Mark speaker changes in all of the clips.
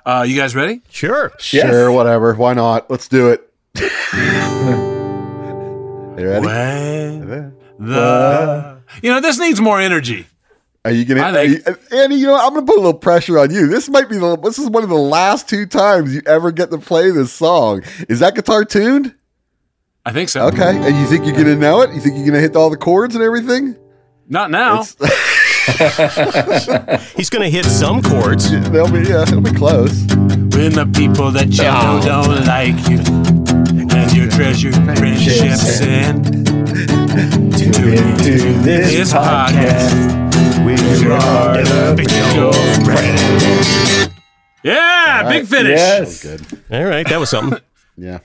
Speaker 1: You guys ready?
Speaker 2: Sure.
Speaker 3: Sure, whatever. Why not? Let's do it. You ready?
Speaker 1: This needs more energy.
Speaker 3: Are you gonna,
Speaker 1: Andy?
Speaker 3: I'm gonna put a little pressure on you. This is one of the last 2 times you ever get to play this song. Is that guitar tuned?
Speaker 1: I think so.
Speaker 3: Okay, and you think you're gonna know it? You think you're gonna hit all the chords and everything?
Speaker 1: Not now.
Speaker 2: He's going to hit some chords.
Speaker 3: They'll be close.
Speaker 1: When the people that you know don't like you, and your treasured friendships end to this podcast, we are the Big Show friends. Yeah, right. Big finish.
Speaker 4: Yes.
Speaker 3: Good.
Speaker 2: All right, that was something.
Speaker 3: Yeah.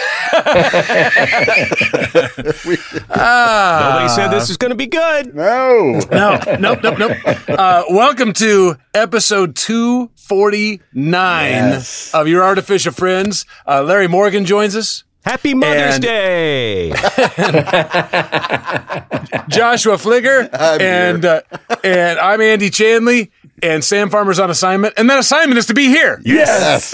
Speaker 2: Nobody said this was going to be good.
Speaker 3: No.
Speaker 1: Nope. Welcome to episode 249 of Your Artificial Friends. Larry Morgan joins us.
Speaker 2: Happy Mother's Day.
Speaker 1: Joshua Fligger. And I'm Andy Chanley. And Sam Farmer's on assignment. And that assignment is to be here.
Speaker 4: Yes.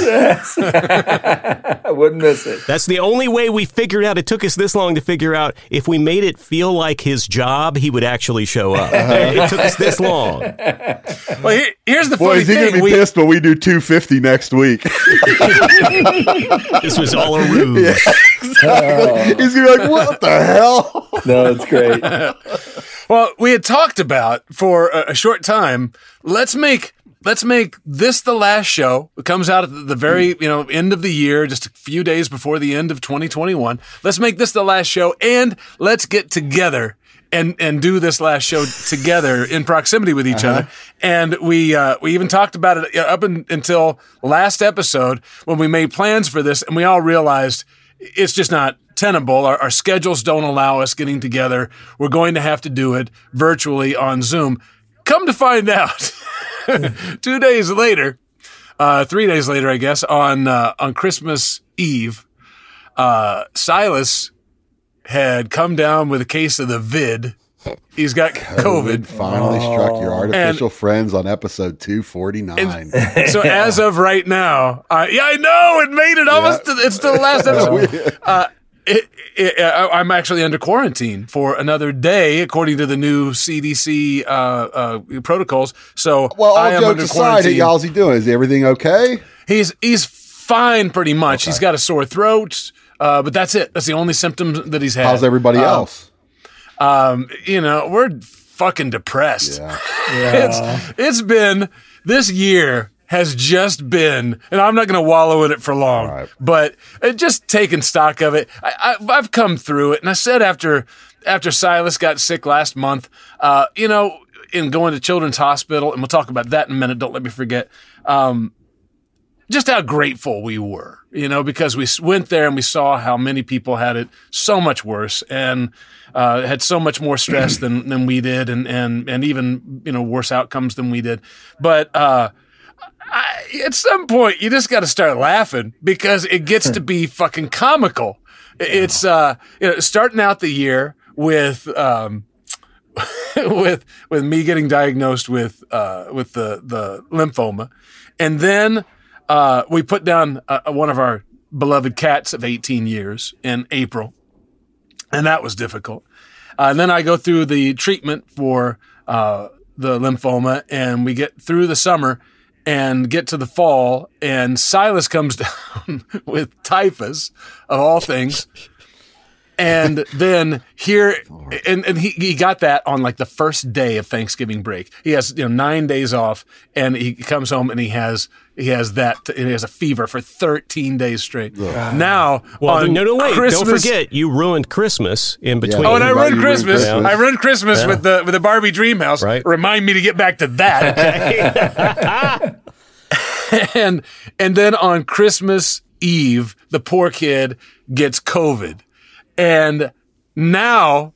Speaker 4: I wouldn't miss it.
Speaker 2: That's the only way we figured out. It took us this long to figure out if we made it feel like his job, he would actually show up. It took us this long.
Speaker 1: Well, here's the funny thing.
Speaker 3: He's going to be pissed when we do 250 next week.
Speaker 2: This was all a ruse.
Speaker 3: Yeah, exactly. He's going to be like, what the hell?
Speaker 4: No, it's great.
Speaker 1: Well, we had talked about for a short time, let's make this the last show. It comes out at the very, end of the year, just a few days before the end of 2021. Let's make this the last show, and let's get together and do this last show together in proximity with each other. And we even talked about it up until last episode when we made plans for this, and we all realized it's just not tenable. Our schedules don't allow us getting together. We're going to have to do it virtually on Zoom. Come to find out, 2 days later, 3 days later, I guess, on Christmas Eve, Silas had come down with a case of the vid. He's got COVID.
Speaker 3: Finally struck Your Artificial Friends on episode 249.
Speaker 1: So as of right now, I know it made it almost. It's the last episode. I'm actually under quarantine for another day, according to the new CDC protocols. So, I am
Speaker 3: jokes
Speaker 1: under
Speaker 3: aside,
Speaker 1: quarantine.
Speaker 3: how's he doing? Is everything okay?
Speaker 1: He's fine, pretty much. Okay. He's got a sore throat, but that's it. That's the only symptoms that he's had.
Speaker 3: How's everybody else?
Speaker 1: We're fucking depressed.
Speaker 3: Yeah.
Speaker 1: It's been this year. Has just been, and I'm not going to wallow in it for long, but just taking stock of it. I've come through it, and I said after Silas got sick last month, in going to Children's Hospital, and we'll talk about that in a minute. Don't let me forget. Just how grateful we were, because we went there and we saw how many people had it so much worse and had so much more stress than we did, and even worse outcomes than we did, but. At some point, you just got to start laughing because it gets to be fucking comical. It's starting out the year with with me getting diagnosed with the lymphoma, and then we put down one of our beloved cats of 18 years in April, and that was difficult. And then I go through the treatment for the lymphoma, and we get through the summer. And get to the fall, and Silas comes down with typhus, of all things. And then and he got that on like the first day of Thanksgiving break. He has 9 days off, and he comes home and he has a fever for 13 days straight. Now, wait!
Speaker 2: Christmas, don't forget you ruined Christmas in between.
Speaker 1: Oh, and I ruined Christmas. I ruined Christmas with the Barbie Dreamhouse.
Speaker 2: Right.
Speaker 1: Remind me to get back to that. and then on Christmas Eve, the poor kid gets COVID. And now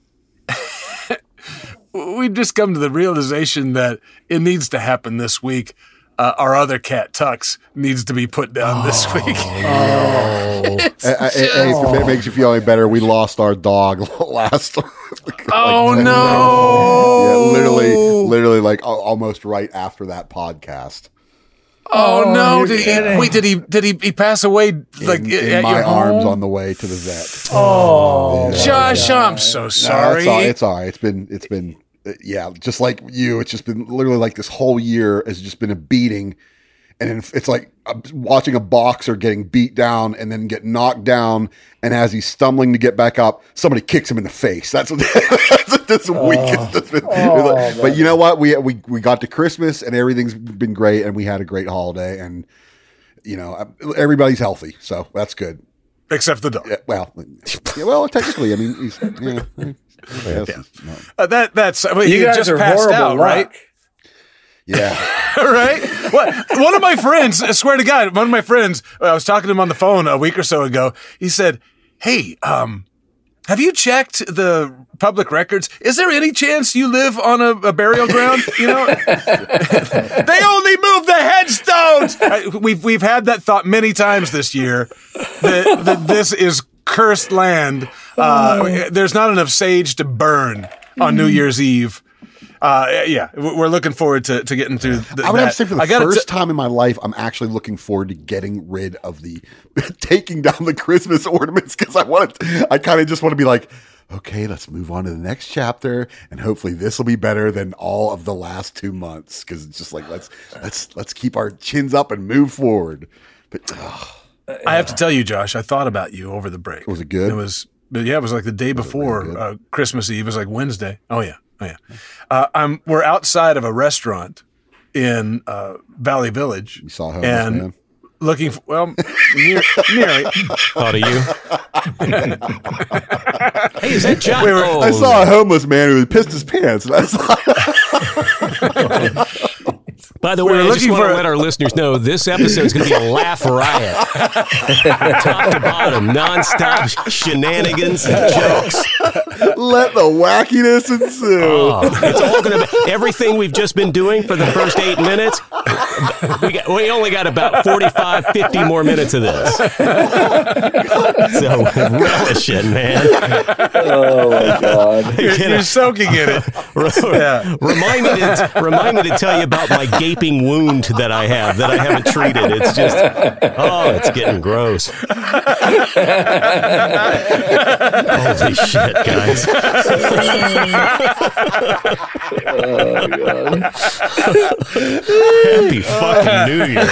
Speaker 1: we've just come to the realization that it needs to happen this week. Our other cat, Tux, needs to be put down this week.
Speaker 3: If it makes you feel any better, we lost our dog last.
Speaker 1: Oh, no.
Speaker 3: Yeah, literally, like almost right after that podcast.
Speaker 1: Oh no!
Speaker 4: you're kidding.
Speaker 1: Did he pass away like
Speaker 3: in
Speaker 1: at
Speaker 3: my
Speaker 1: your
Speaker 3: arms
Speaker 1: home?
Speaker 3: on the way to the vet.
Speaker 4: Oh,
Speaker 1: Josh, I'm so sorry.
Speaker 3: No, it's all right. It's been just like you. It's just been literally like this whole year has just been a beating. And it's like watching a boxer getting beat down and then get knocked down. And as he's stumbling to get back up, somebody kicks him in the face. That's what this week has just been. But you know what? We got to Christmas and everything's been great. And we had a great holiday. And, everybody's healthy. So that's good.
Speaker 1: Except the dog.
Speaker 3: Yeah, well, technically, I mean, he's,
Speaker 1: That's. I mean,
Speaker 4: you
Speaker 1: he
Speaker 4: guys
Speaker 1: just
Speaker 4: are
Speaker 1: passed
Speaker 4: horrible
Speaker 1: out,
Speaker 4: luck.
Speaker 1: right?
Speaker 3: Yeah.
Speaker 1: Right? One of my friends, I swear to God, one of my friends, I was talking to him on the phone a week or so ago. He said, "Hey, have you checked the public records? Is there any chance you live on a burial ground? They only move the headstones." We've had that thought many times this year that this is cursed land. There's not enough sage to burn on New Year's Eve. We're looking forward to getting through that.
Speaker 3: I would have to say for the first time in my life, I'm actually looking forward to getting rid of the taking down the Christmas ornaments because I kind of just want to be like, okay, let's move on to the next chapter, and hopefully this will be better than all of the last 2 months because it's just like let's keep our chins up and move forward. But
Speaker 1: I have to tell you, Josh, I thought about you over the break.
Speaker 3: Was it good?
Speaker 1: It was like the day before Christmas Eve. It was like Wednesday. Oh yeah. We're outside of a restaurant in Valley Village.
Speaker 3: You saw Homeless Man?
Speaker 1: Looking for, nearly.
Speaker 2: Thought of you. Hey, is that John?
Speaker 3: I saw a homeless man who had pissed his pants. And I was like,
Speaker 2: by the way, I just want to let our listeners know this episode is going to be a laugh riot. Top to bottom, nonstop shenanigans and jokes.
Speaker 3: Let the wackiness ensue.
Speaker 2: It's all going to be everything we've just been doing for the first 8 minutes. We only got about 45, 50 more minutes of this. So relish it, man.
Speaker 4: Oh, my God.
Speaker 1: You're soaking in it.
Speaker 2: Remind me to tell you about my gaping wound that I have that I haven't treated. It's just, it's getting gross. Holy shit, guys.
Speaker 4: Oh, God.
Speaker 2: Happy fucking New Year.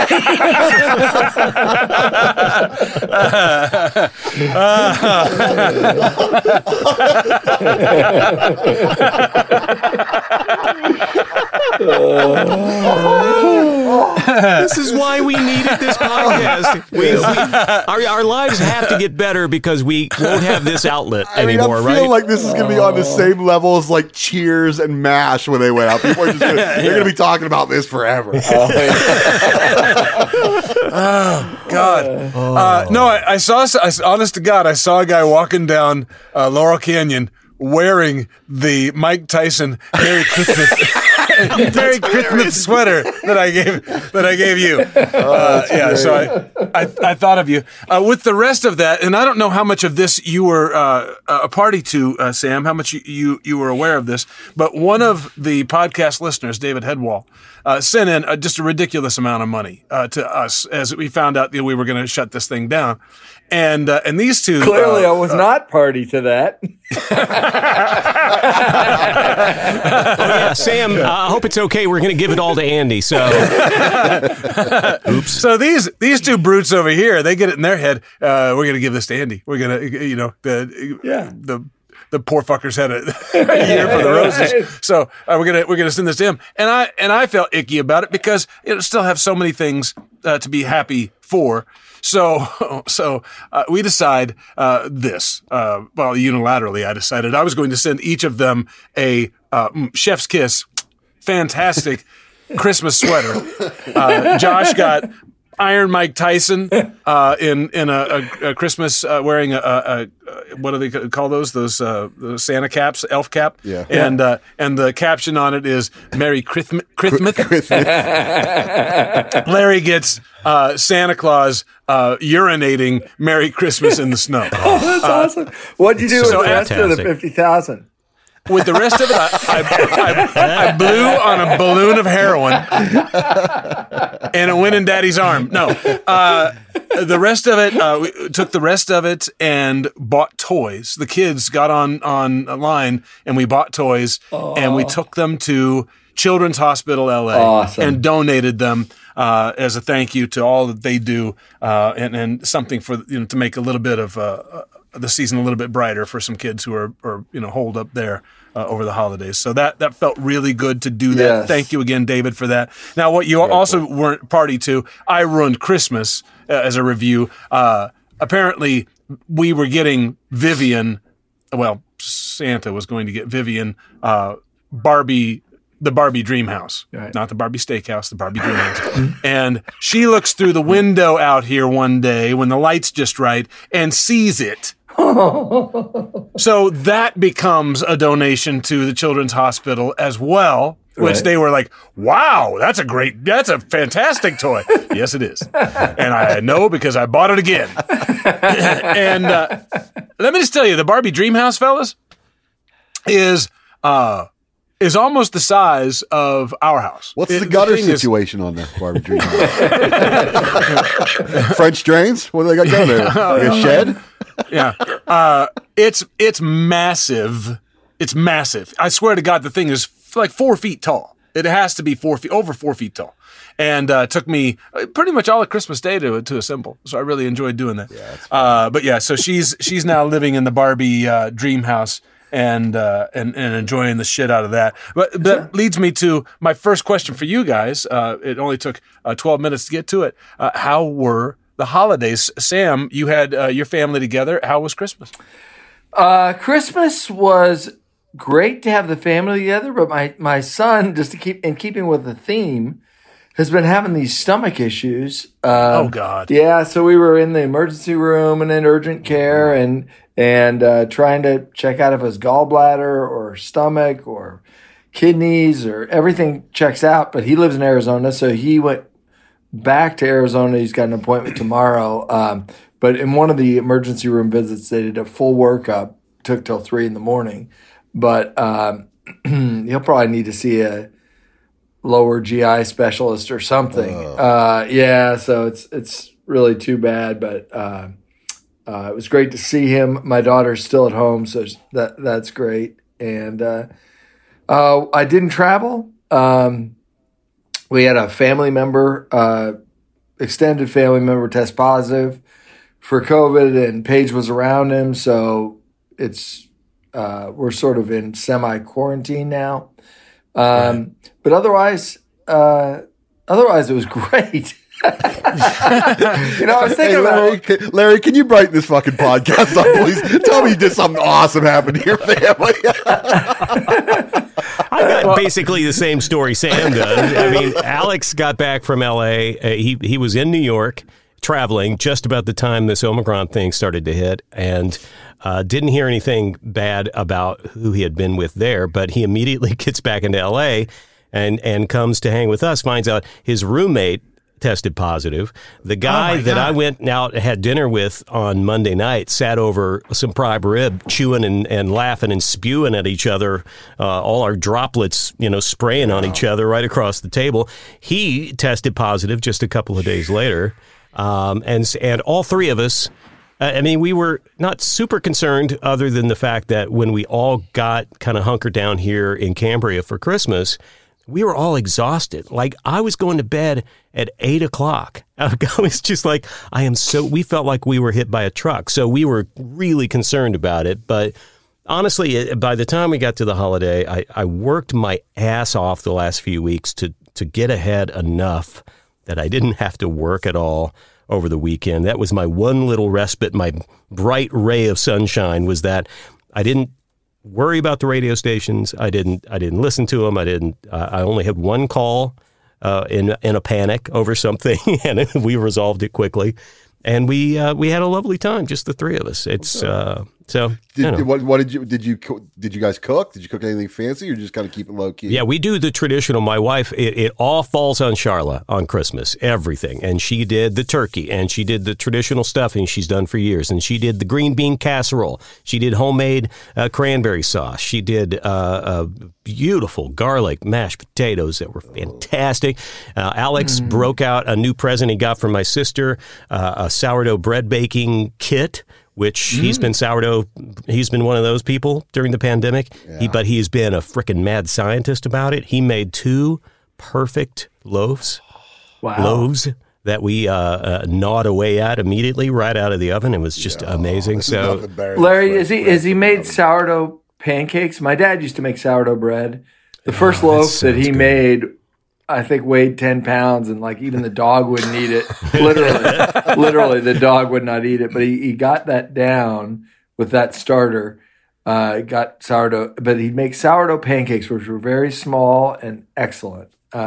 Speaker 2: This is why we needed this podcast. Our lives have to get better because we won't have this outlet anymore,
Speaker 3: I feel
Speaker 2: right?
Speaker 3: like this is going to be on the same level as like Cheers and MASH when they went out. People are just they're going to be talking about this forever.
Speaker 1: Oh, God. No, I saw, honest to God, I saw a guy walking down Laurel Canyon wearing the Mike Tyson Merry Christmas sweater that I gave you. So I thought of you. With the rest of that, and I don't know how much of this you were a party to, Sam, how much you were aware of this, but one of the podcast listeners, David Headwall, sent in just a ridiculous amount of money to us as we found out that we were going to shut this thing down. And these two
Speaker 4: Clearly, I was not party to that.
Speaker 2: Sam, I hope it's okay. We're going to give it all to Andy. So, oops.
Speaker 1: So these two brutes over here, they get it in their head. We're going to give this to Andy. We're going to, the poor fuckers had a year for the roses. So we're gonna send this to him. And I felt icky about it because it still have so many things to be happy for. So we decide this. Unilaterally, I decided I was going to send each of them a chef's kiss, fantastic Christmas sweater. Josh got Iron Mike Tyson in a Christmas wearing a what do they call those Santa caps, elf cap, and the caption on it is Merry Christmas. Larry gets Santa Claus urinating Merry Christmas in the snow.
Speaker 4: That's awesome. What'd you do with the rest of the $50,000?
Speaker 1: with the rest of it, I blew on a balloon of heroin, and it went in Daddy's arm. No, the rest of it, we took the rest of it and bought toys. The kids got on a line, and we bought toys, and we took them to Children's Hospital LA and donated them as a thank you to all that they do, and something for to make a little bit of the season a little bit brighter for some kids who are holed up there over the holidays. So that felt really good to do that.
Speaker 4: Yes.
Speaker 1: Thank you again, David, for that. Now, what you also weren't party to, I ruined Christmas as a review. Apparently, we were getting Vivian. Well, Santa was going to get Vivian Barbie. The Barbie Dream House, not the Barbie Steakhouse, the Barbie Dream House. And she looks through the window out here one day when the light's just right and sees it. So that becomes a donation to the Children's Hospital as well, which they were like, wow, that's a fantastic toy. Yes, it is. And I know because I bought it again. And let me just tell you, the Barbie Dream House, fellas, is almost the size of our house.
Speaker 3: What's the gutter situation on the Barbie Dream House? French drains? What do they got down there? Like a shed?
Speaker 1: Yeah. It's massive. It's massive. I swear to God, the thing is like 4 feet tall. It has to be over 4 feet tall. And it took me pretty much all of Christmas Day to assemble. So I really enjoyed doing that. Yeah, but yeah, so she's now living in the Barbie Dream House. And enjoying the shit out of that. But that leads me to my first question for you guys. It only took 12 minutes to get to it. How were the holidays? Sam, you had your family together. How was Christmas?
Speaker 4: Christmas was great to have the family together, but my son, just to keep in keeping with the theme, has been having these stomach issues.
Speaker 1: Oh, God.
Speaker 4: Yeah, so we were in the emergency room and in urgent care and trying to check out if it was gallbladder or stomach or kidneys or everything checks out. But he lives in Arizona, so he went back to Arizona. He's got an appointment tomorrow. But in one of the emergency room visits, they did a full workup. Took till 3 a.m. But he'll probably need to see a lower GI specialist or something. So it's really too bad, but it was great to see him. My daughter's still at home, so that's great. And I didn't travel. We had a family member, extended family member, test positive for COVID, and Paige was around him, so it's we're sort of in semi-quarantine now. But otherwise it was great. I was thinking about
Speaker 3: Larry, can you brighten this fucking podcast up, please? Tell me you did something awesome happen to your family.
Speaker 2: I got basically the same story Sam does. I mean, Alex got back from L.A. He was in New York traveling just about the time this Omicron thing started to hit, and didn't hear anything bad about who he had been with there, but he immediately gets back into L.A. and comes to hang with us, finds out his roommate tested positive. The guy that I went out and had dinner with on Monday night sat over some prime rib, chewing and laughing and spewing at each other, all our droplets, spraying on each other right across the table. He tested positive just a couple of days later. And all three of us, we were not super concerned other than the fact that when we all got kind of hunkered down here in Cambria for Christmas, we were all exhausted. Like, I was going to bed at 8 o'clock. I was just like, we felt like we were hit by a truck. So we were really concerned about it. But honestly, by the time we got to the holiday, I worked my ass off the last few weeks to get ahead enough that I didn't have to work at all over the weekend. That was my one little respite, my bright ray of sunshine, was that I didn't worry about the radio stations. I didn't listen to them. I only had one call in a panic over something, and we resolved it quickly. And we had a lovely time, just the three of us. It's So
Speaker 3: what did you guys cook? Did you cook anything fancy, or just kind of keep it low key?
Speaker 2: Yeah, we do the traditional. My wife, it all falls on Charla on Christmas, everything. And she did the turkey, and she did the traditional stuffing she's done for years. And she did the green bean casserole. She did homemade cranberry sauce. She did beautiful garlic mashed potatoes that were fantastic. Alex broke out a new present he got from my sister, a sourdough bread baking kit, which he's been one of those people during the pandemic.
Speaker 3: Yeah.
Speaker 2: But he's been a freaking mad scientist about it. He made 2 perfect loaves that we gnawed away at immediately right out of the oven. It was just amazing. So,
Speaker 4: Larry, is he made sourdough pancakes? My dad used to make sourdough bread. The first loaf that he made, I think, weighed 10 pounds, and like even the dog wouldn't eat it. Literally, the dog would not eat it. But he got that down with that starter. Got sourdough, but he'd make sourdough pancakes, which were very small and excellent.
Speaker 2: he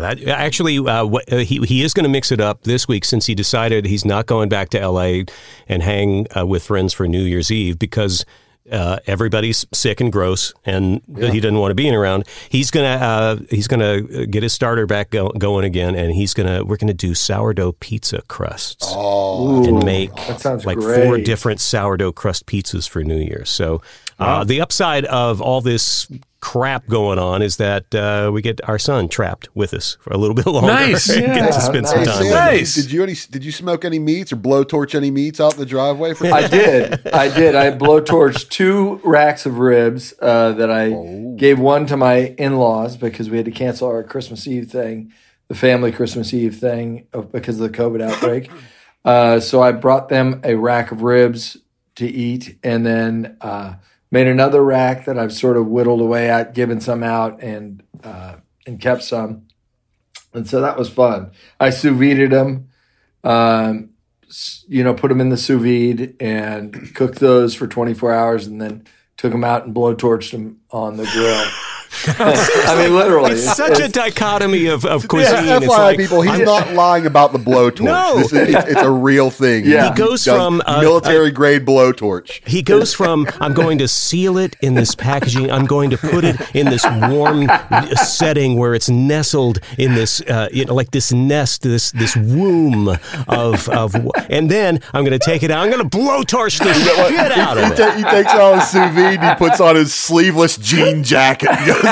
Speaker 2: is going to mix it up this week, since he decided he's not going back to LA and hang with friends for New Year's Eve because everybody's sick and gross, and he doesn't want to be around. He's gonna get his starter back going again, and we're gonna do sourdough pizza crusts and make like
Speaker 4: great.
Speaker 2: 4 different sourdough crust pizzas for New Year's. So the upside of all this crap going on is that we get our son trapped with us for a little bit longer.
Speaker 1: Nice.
Speaker 2: Get to spend some time.
Speaker 1: Nice.
Speaker 3: Did you smoke any meats or blowtorch any meats out in the driveway?
Speaker 4: I did. I blowtorched 2 racks of ribs that I gave one to my in-laws because we had to cancel our Christmas Eve thing, the family Christmas Eve thing, because of the COVID outbreak. So I brought them a rack of ribs to eat, and then made another rack that I've sort of whittled away at, given some out, and kept some. And so that was fun. I sous vide'd them, put them in the sous vide and cooked those for 24 hours, and then took them out and blowtorched them on the grill. I mean, literally.
Speaker 2: It's such a dichotomy of cuisine.
Speaker 3: That's why people, he's not lying about the blowtorch.
Speaker 2: No.
Speaker 3: It's a real thing.
Speaker 4: Yeah.
Speaker 2: He goes from
Speaker 3: military grade blowtorch.
Speaker 2: He goes from, I'm going to seal it in this packaging. I'm going to put it in this warm setting where it's nestled in this, like this nest, this womb of, and then I'm going to take it out. I'm going to blowtorch the shit out of it.
Speaker 3: He takes out his sous vide, he puts on his sleeveless jean jacket.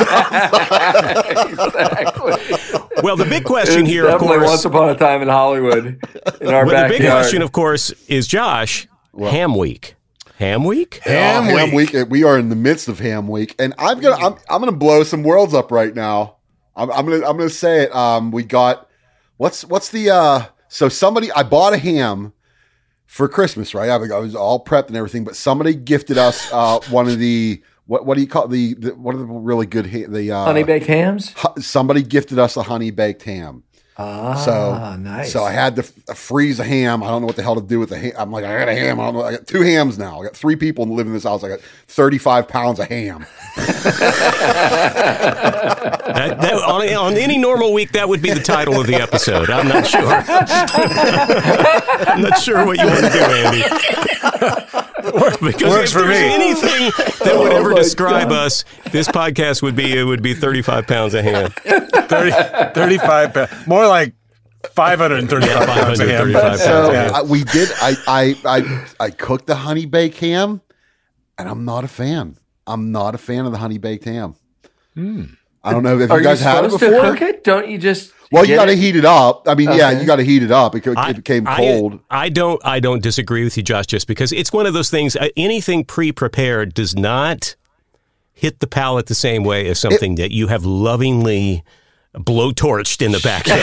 Speaker 4: Exactly.
Speaker 2: Well, the big question here, of
Speaker 4: definitely
Speaker 2: course,
Speaker 4: Once Upon a Time in Hollywood in our backyard.
Speaker 2: The big question, of course, is Josh, Ham Week. Ham Week?
Speaker 3: Ham week. We are in the midst of Ham Week, and I'm gonna blow some worlds up right now. I'm gonna say it. We got what's the so somebody, I bought a ham for Christmas, right? I was all prepped and everything, but somebody gifted us one of the. What do you call the what are the really good
Speaker 4: honey baked hams?
Speaker 3: Somebody gifted us a honey baked ham.
Speaker 4: Nice.
Speaker 3: So I had to freeze a ham. I don't know what the hell to do with the ham. I'm like, I got a ham. I don't know. I got 2 hams now. I got 3 people live in this house. I got 35 pounds of ham.
Speaker 2: On any normal week, that would be the title of the episode. I'm not sure. I'm not sure what you want to do, Andy. Because
Speaker 1: Works
Speaker 2: if
Speaker 1: for
Speaker 2: there's
Speaker 1: me.
Speaker 2: anything that would ever describe us, this podcast would be 35 pounds of ham.
Speaker 1: 35 pounds. More like 535 pounds of ham.
Speaker 2: 535
Speaker 3: So
Speaker 2: pounds.
Speaker 3: we did. I cooked the honey baked ham, and I'm not a fan. I'm not a fan of the honey baked ham. I don't know if you guys had it
Speaker 4: supposed
Speaker 3: before.
Speaker 4: to cook it? Don't you just?
Speaker 3: Well, you got to
Speaker 4: it?
Speaker 3: heat it up. I mean, yeah,
Speaker 4: Okay.
Speaker 3: you got to heat it up. It became cold.
Speaker 2: I don't disagree with you, Josh, just because it's one of those things. Anything pre-prepared does not hit the palate the same way as something that you have lovingly blowtorched in the backyard.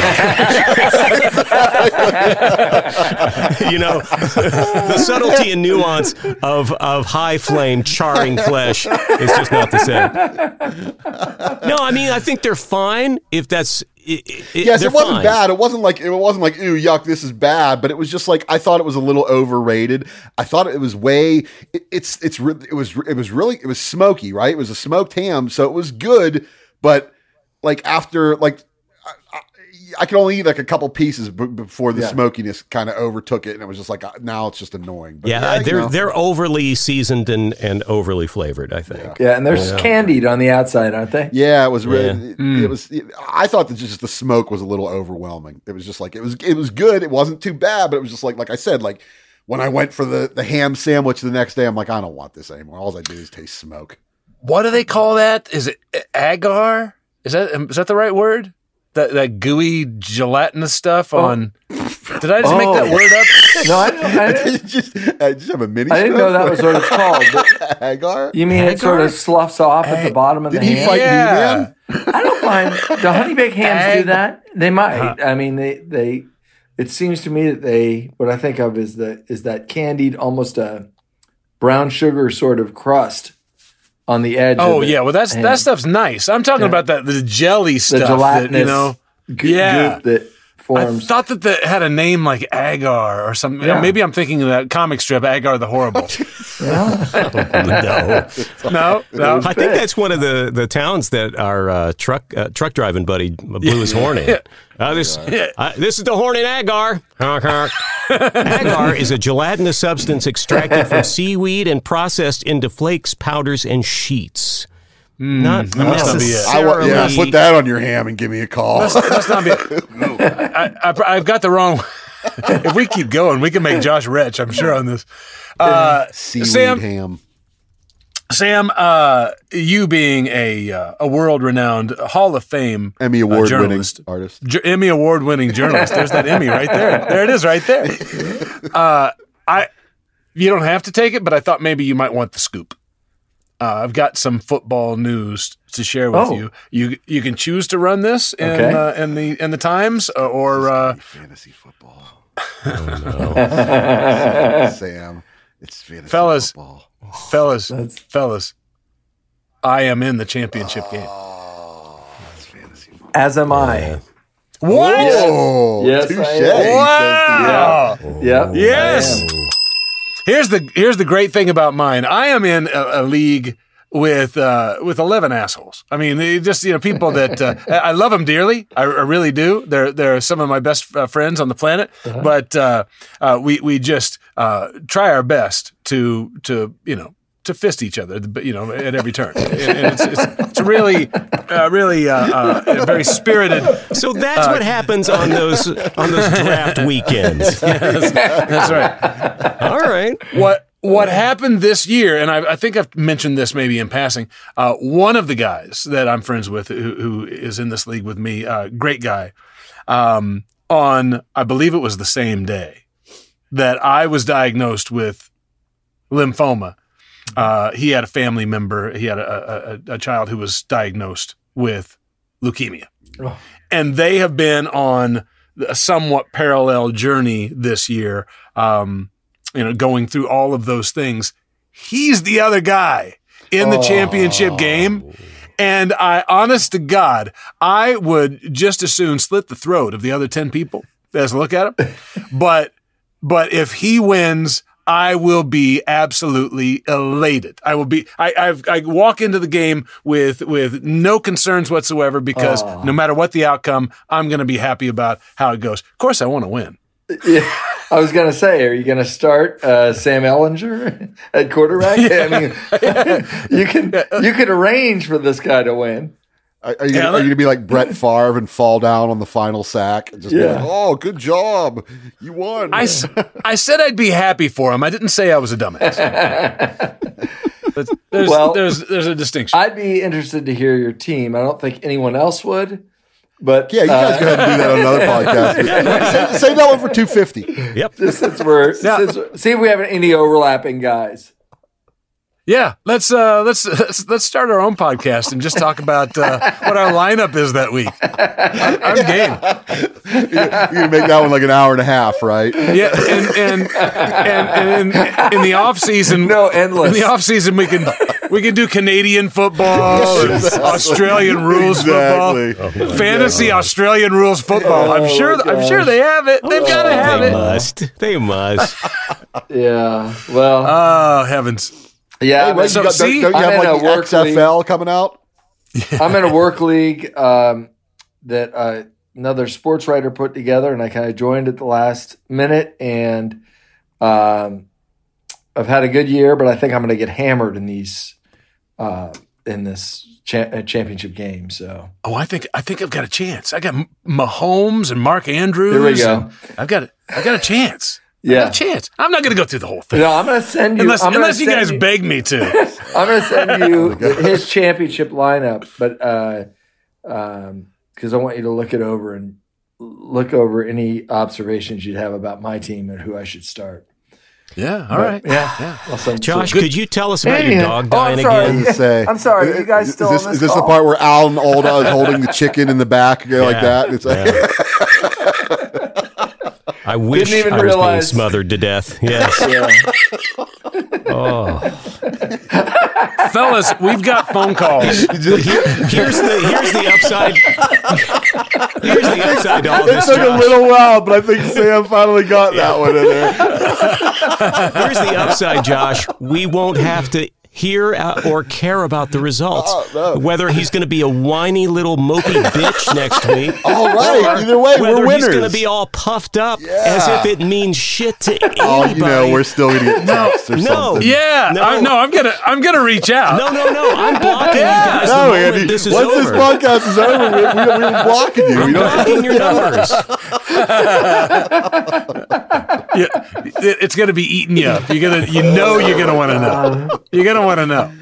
Speaker 2: The subtlety and nuance of high flame charring flesh is just not the same. No, I mean, I think they're fine if that's.
Speaker 3: Yes, it wasn't bad. It wasn't like ooh, yuck, this is bad. But it was just like I thought it was a little overrated. I thought it was way. It was smoky, right? It was a smoked ham, so it was good. But like after like I could only eat like a couple pieces before the smokiness kind of overtook it, and it was just like now it's just annoying. But
Speaker 2: they're overly seasoned and overly flavored, I think.
Speaker 4: Yeah, and they're candied on the outside, aren't they?
Speaker 3: Yeah, it was really. It was. I thought that just the smoke was a little overwhelming. It was just like it was good. It wasn't too bad, but it was just like I said, like when I went for the ham sandwich the next day, I'm like, I don't want this anymore. All I do is taste smoke.
Speaker 1: What do they call that? Is it agar? Is that the right word? That gooey gelatinous stuff on. Did I just make that word up?
Speaker 4: No, I
Speaker 3: just have a mini.
Speaker 4: I didn't know that was what it's called.
Speaker 3: Agar?
Speaker 4: You mean it sort of sloughs off at the bottom of the ham?
Speaker 3: Did he fight He-Man?
Speaker 4: I don't find the honey baked hams do that. They might. I mean, they. It seems to me that what I think of is that candied, almost a brown sugar sort of crust on the edge.
Speaker 1: Oh yeah, well that stuff's nice. I'm talking about the jelly stuff,
Speaker 4: the gelatinous,
Speaker 1: goop
Speaker 4: that forms.
Speaker 1: I thought that had a name like Agar or something.
Speaker 4: Yeah.
Speaker 1: Maybe I'm thinking of that comic strip, Agar the Horrible. No.
Speaker 2: I think that's one of the towns that our truck driving buddy blew his horn in. This is the horn in Agar. Agar is a gelatinous substance extracted from seaweed and processed into flakes, powders, and sheets. Not necessarily.
Speaker 3: Put that on your ham and give me a call.
Speaker 1: Let's not be. I've got the wrong. If we keep going, we can make Josh rich, I'm sure, on this.
Speaker 3: Seaweed ham.
Speaker 1: Sam, you being a world-renowned Hall of Fame
Speaker 3: Emmy Award-winning artist.
Speaker 1: Emmy Award-winning journalist. There's that Emmy right there. There it is right there. You don't have to take it, but I thought maybe you might want the scoop. I've got some football news to share with you. You can choose to run this in the Times or
Speaker 3: fantasy football. Oh, no. Sam, it's fantasy football.
Speaker 1: Fellas, I am in the championship game.
Speaker 3: It's fantasy football.
Speaker 4: As am I.
Speaker 1: What?
Speaker 4: Yes,
Speaker 3: touche.
Speaker 1: Wow.
Speaker 4: Yeah.
Speaker 1: Yes. Here's the great thing about mine. I am in a league with 11 assholes. I mean, they just people that I love them dearly. I really do. They're some of my best friends on the planet. Uh-huh. But we just try our best to fist each other, at every turn. And it's really very spirited.
Speaker 2: So that's what happens on those draft weekends.
Speaker 1: Yes, that's right.
Speaker 2: All right.
Speaker 1: What happened this year, and I think I've mentioned this maybe in passing, one of the guys that I'm friends with who is in this league with me, great guy, on, I believe it was the same day that I was diagnosed with lymphoma. He had a family member. He had a child who was diagnosed with leukemia. Oh. And they have been on a somewhat parallel journey this year, going through all of those things. He's the other guy in the championship game. And honest to God, I would just as soon slit the throat of the other 10 people as look at him. But if he wins, I will be absolutely elated. I will be. I walk into the game with no concerns whatsoever because no matter what the outcome, I'm going to be happy about how it goes. Of course, I want to win.
Speaker 4: Yeah, I was going to say, are you going to start Sam Ellinger at quarterback? I mean, you can arrange for this guy to win.
Speaker 3: Are you going to be like Brett Favre and fall down on the final sack? And just be like, oh, good job. You won.
Speaker 1: I said I'd be happy for him. I didn't say I was a dumbass. But there's a distinction.
Speaker 4: I'd be interested to hear your team. I don't think anyone else would. But
Speaker 3: yeah, you guys go ahead and do that on another podcast. Save that one for 250.
Speaker 2: Yep.
Speaker 4: See if we have any overlapping guys.
Speaker 1: Yeah, let's start our own podcast and just talk about what our lineup is that week. I'm game.
Speaker 3: You're gonna make that one like an hour and a half, right?
Speaker 1: Yeah, and in the off season,
Speaker 4: endless.
Speaker 1: In the off season, we can do Canadian football, and Australian rules football, fantasy Australian rules football. I'm sure they have it. They've got to have it.
Speaker 2: They must.
Speaker 4: Yeah. Well.
Speaker 1: Oh heavens.
Speaker 4: Yeah,
Speaker 3: don't you have like the XFL coming out?
Speaker 4: I'm in a work league that another sports writer put together, and I kind of joined at the last minute. And I've had a good year, but I think I'm going to get hammered in these in this championship game. So,
Speaker 1: I think I've got a chance. I got Mahomes and Mark Andrews.
Speaker 4: Here we go.
Speaker 1: I've got a chance.
Speaker 4: Yeah,
Speaker 1: I got a chance. I'm not going to go through the whole thing.
Speaker 4: No, I'm going to send you.
Speaker 1: Unless you guys beg me to.
Speaker 4: I'm going to send you his championship lineup, but because I want you to look it over and look over any observations you'd have about my team and who I should start.
Speaker 1: Yeah, all right.
Speaker 4: Yeah.
Speaker 2: Josh, could you tell us about your dog dying
Speaker 4: again? I'm sorry. You guys still
Speaker 3: is this the part where Alan Alda is holding the chicken in the back like that? It's like
Speaker 2: I wish I was being smothered to death. Yes. Oh.
Speaker 1: Fellas, we've got phone calls.
Speaker 2: Here's the upside. Here's the upside to all this.
Speaker 3: It took a little while, but I think Sam finally got that one in there.
Speaker 2: Here's the upside, Josh. We won't have to hear or care about the results.
Speaker 3: No.
Speaker 2: Whether he's going to be a whiny little mopey bitch next week.
Speaker 3: All right. Either way, we're winners.
Speaker 2: He's going to be all puffed up as if it means shit to anybody.
Speaker 3: We're still going to get texts or something.
Speaker 1: Yeah. I'm gonna reach out.
Speaker 2: No. I'm blocking you guys.
Speaker 3: No, Andy. Once this podcast is over, we're blocking you.
Speaker 2: I'm blocking your numbers.
Speaker 1: It's going to be eating you up. You're going to want to know. You're going to want to know.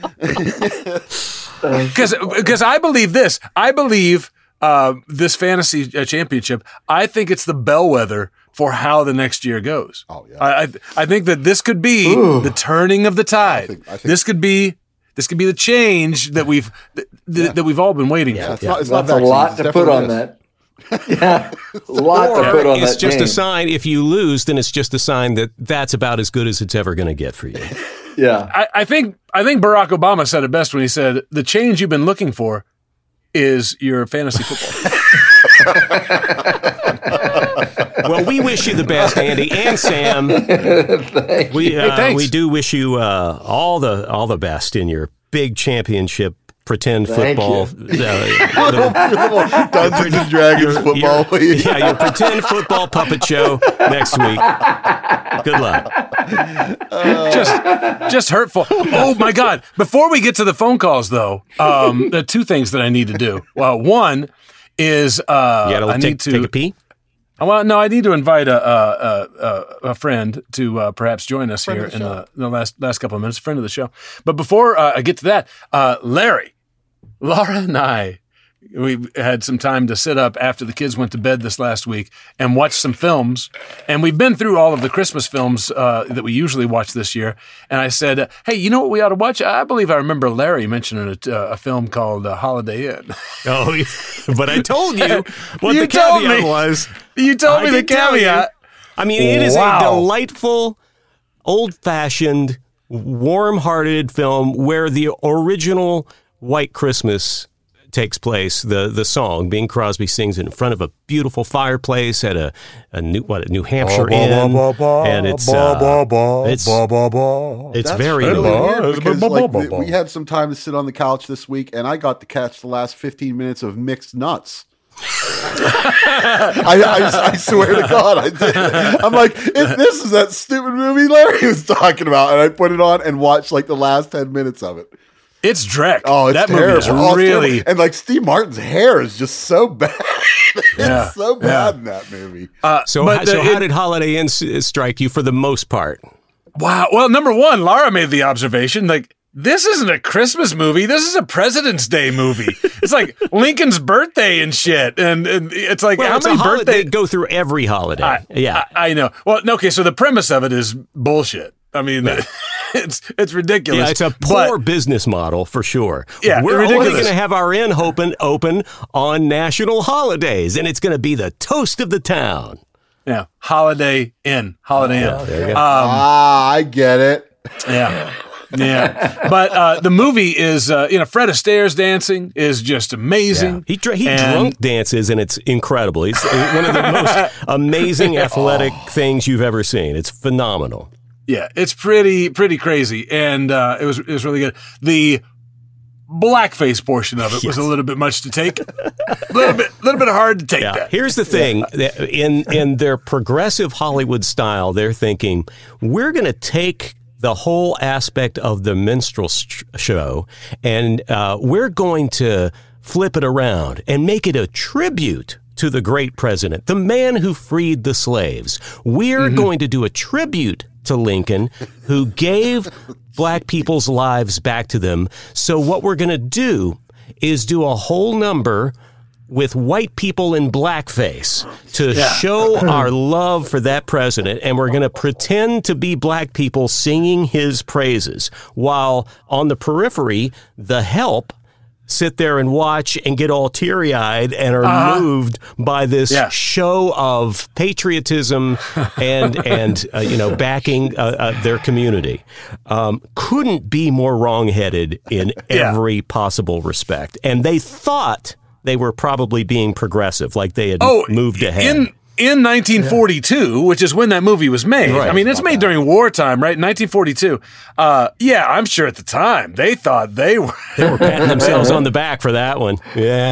Speaker 1: Because I believe this. I believe this fantasy championship, I think it's the bellwether for how the next year goes.
Speaker 3: Oh, yeah.
Speaker 1: I think that this could be the turning of the tide. I think this could be the change that we've all been waiting for.
Speaker 3: It's not
Speaker 4: a lot to put on that. Yeah, a lot to put on that.
Speaker 2: It's just a sign. If you lose, then it's just a sign that that's about as good as it's ever going to get for you.
Speaker 4: Yeah,
Speaker 1: I think Barack Obama said it best when he said, "The change you've been looking for is your fantasy football."
Speaker 2: Well, we wish you the best, Andy and Sam. We do wish you all the best in your big championship. Pretend football.
Speaker 3: Little Dungeons and Dragons football.
Speaker 2: Your pretend football puppet show next week. Good luck.
Speaker 1: Just hurtful. Oh my God! Before we get to the phone calls, though, there are two things that I need to do. Well, one is I need to
Speaker 2: take a pee.
Speaker 1: Well, no, I need to invite a friend to perhaps join us here in the last couple of minutes. Friend of the show. But before I get to that, Laura and I, we had some time to sit up after the kids went to bed this last week and watch some films. And we've been through all of the Christmas films that we usually watch this year. And I said, hey, you know what we ought to watch? I believe I remember Larry mentioning a film called Holiday Inn.
Speaker 2: Oh, but I told you what the caveat was.
Speaker 1: You told me the caveat.
Speaker 2: I mean, it is a delightful, old-fashioned, warm-hearted film where the original White Christmas takes place. The song, Bing Crosby sings it in front of a beautiful fireplace at a New Hampshire inn, and it's very
Speaker 3: weird because, we had some time to sit on the couch this week, and I got to catch the last 15 minutes of Mixed Nuts. I swear to God, I did. I'm like, this is that stupid movie Larry was talking about, and I put it on and watched like the last 10 minutes of it.
Speaker 1: It's Drek.
Speaker 3: Oh, it's
Speaker 1: that
Speaker 3: terrible.
Speaker 1: movie is really,
Speaker 3: and like Steve Martin's hair is just so bad. It's so bad in that movie.
Speaker 2: So how did Holiday Inn strike you for the most part?
Speaker 1: Wow. Well, number one, Laura made the observation like, this isn't a Christmas movie. This is a President's Day movie. It's like Lincoln's birthday and shit. And it's like, how many birthdays
Speaker 2: go through every holiday?
Speaker 1: I know. Well, okay. So the premise of it is bullshit. I mean, it's ridiculous.
Speaker 2: Yeah, it's a poor business model for sure.
Speaker 1: Yeah,
Speaker 2: we're only going to have our inn open on national holidays, and it's going to be the toast of the town.
Speaker 1: Yeah, Holiday Inn. Holiday Inn.
Speaker 2: There you go.
Speaker 3: I get it.
Speaker 1: Yeah. Yeah, but the movie is, Fred Astaire's dancing is just amazing.
Speaker 2: Yeah. He drunk dances, and it's incredible. He's one of the most amazing athletic things you've ever seen. It's phenomenal.
Speaker 1: Yeah, it's pretty crazy, and it was really good. The blackface portion of it was a little bit much to take. A little bit hard to take that.
Speaker 2: Here's the thing. In their progressive Hollywood style, they're thinking, we're going to take the whole aspect of the minstrel show and we're going to flip it around and make it a tribute to the great president, the man who freed the slaves. We're going to do a tribute to Lincoln, who gave black people's lives back to them. So what we're going to do is do a whole number with white people in blackface to show our love for that president, and we're going to pretend to be black people singing his praises, while on the periphery, the help sit there and watch and get all teary-eyed and are moved by this show of patriotism and backing their community. Couldn't be more wrong-headed in every possible respect. And they thought they were probably being progressive, like they had moved ahead.
Speaker 1: In 1942, which is when that movie was made. Right. I mean, it's made during wartime, right? 1942. I'm sure at the time they thought they were
Speaker 2: patting themselves on the back for that one.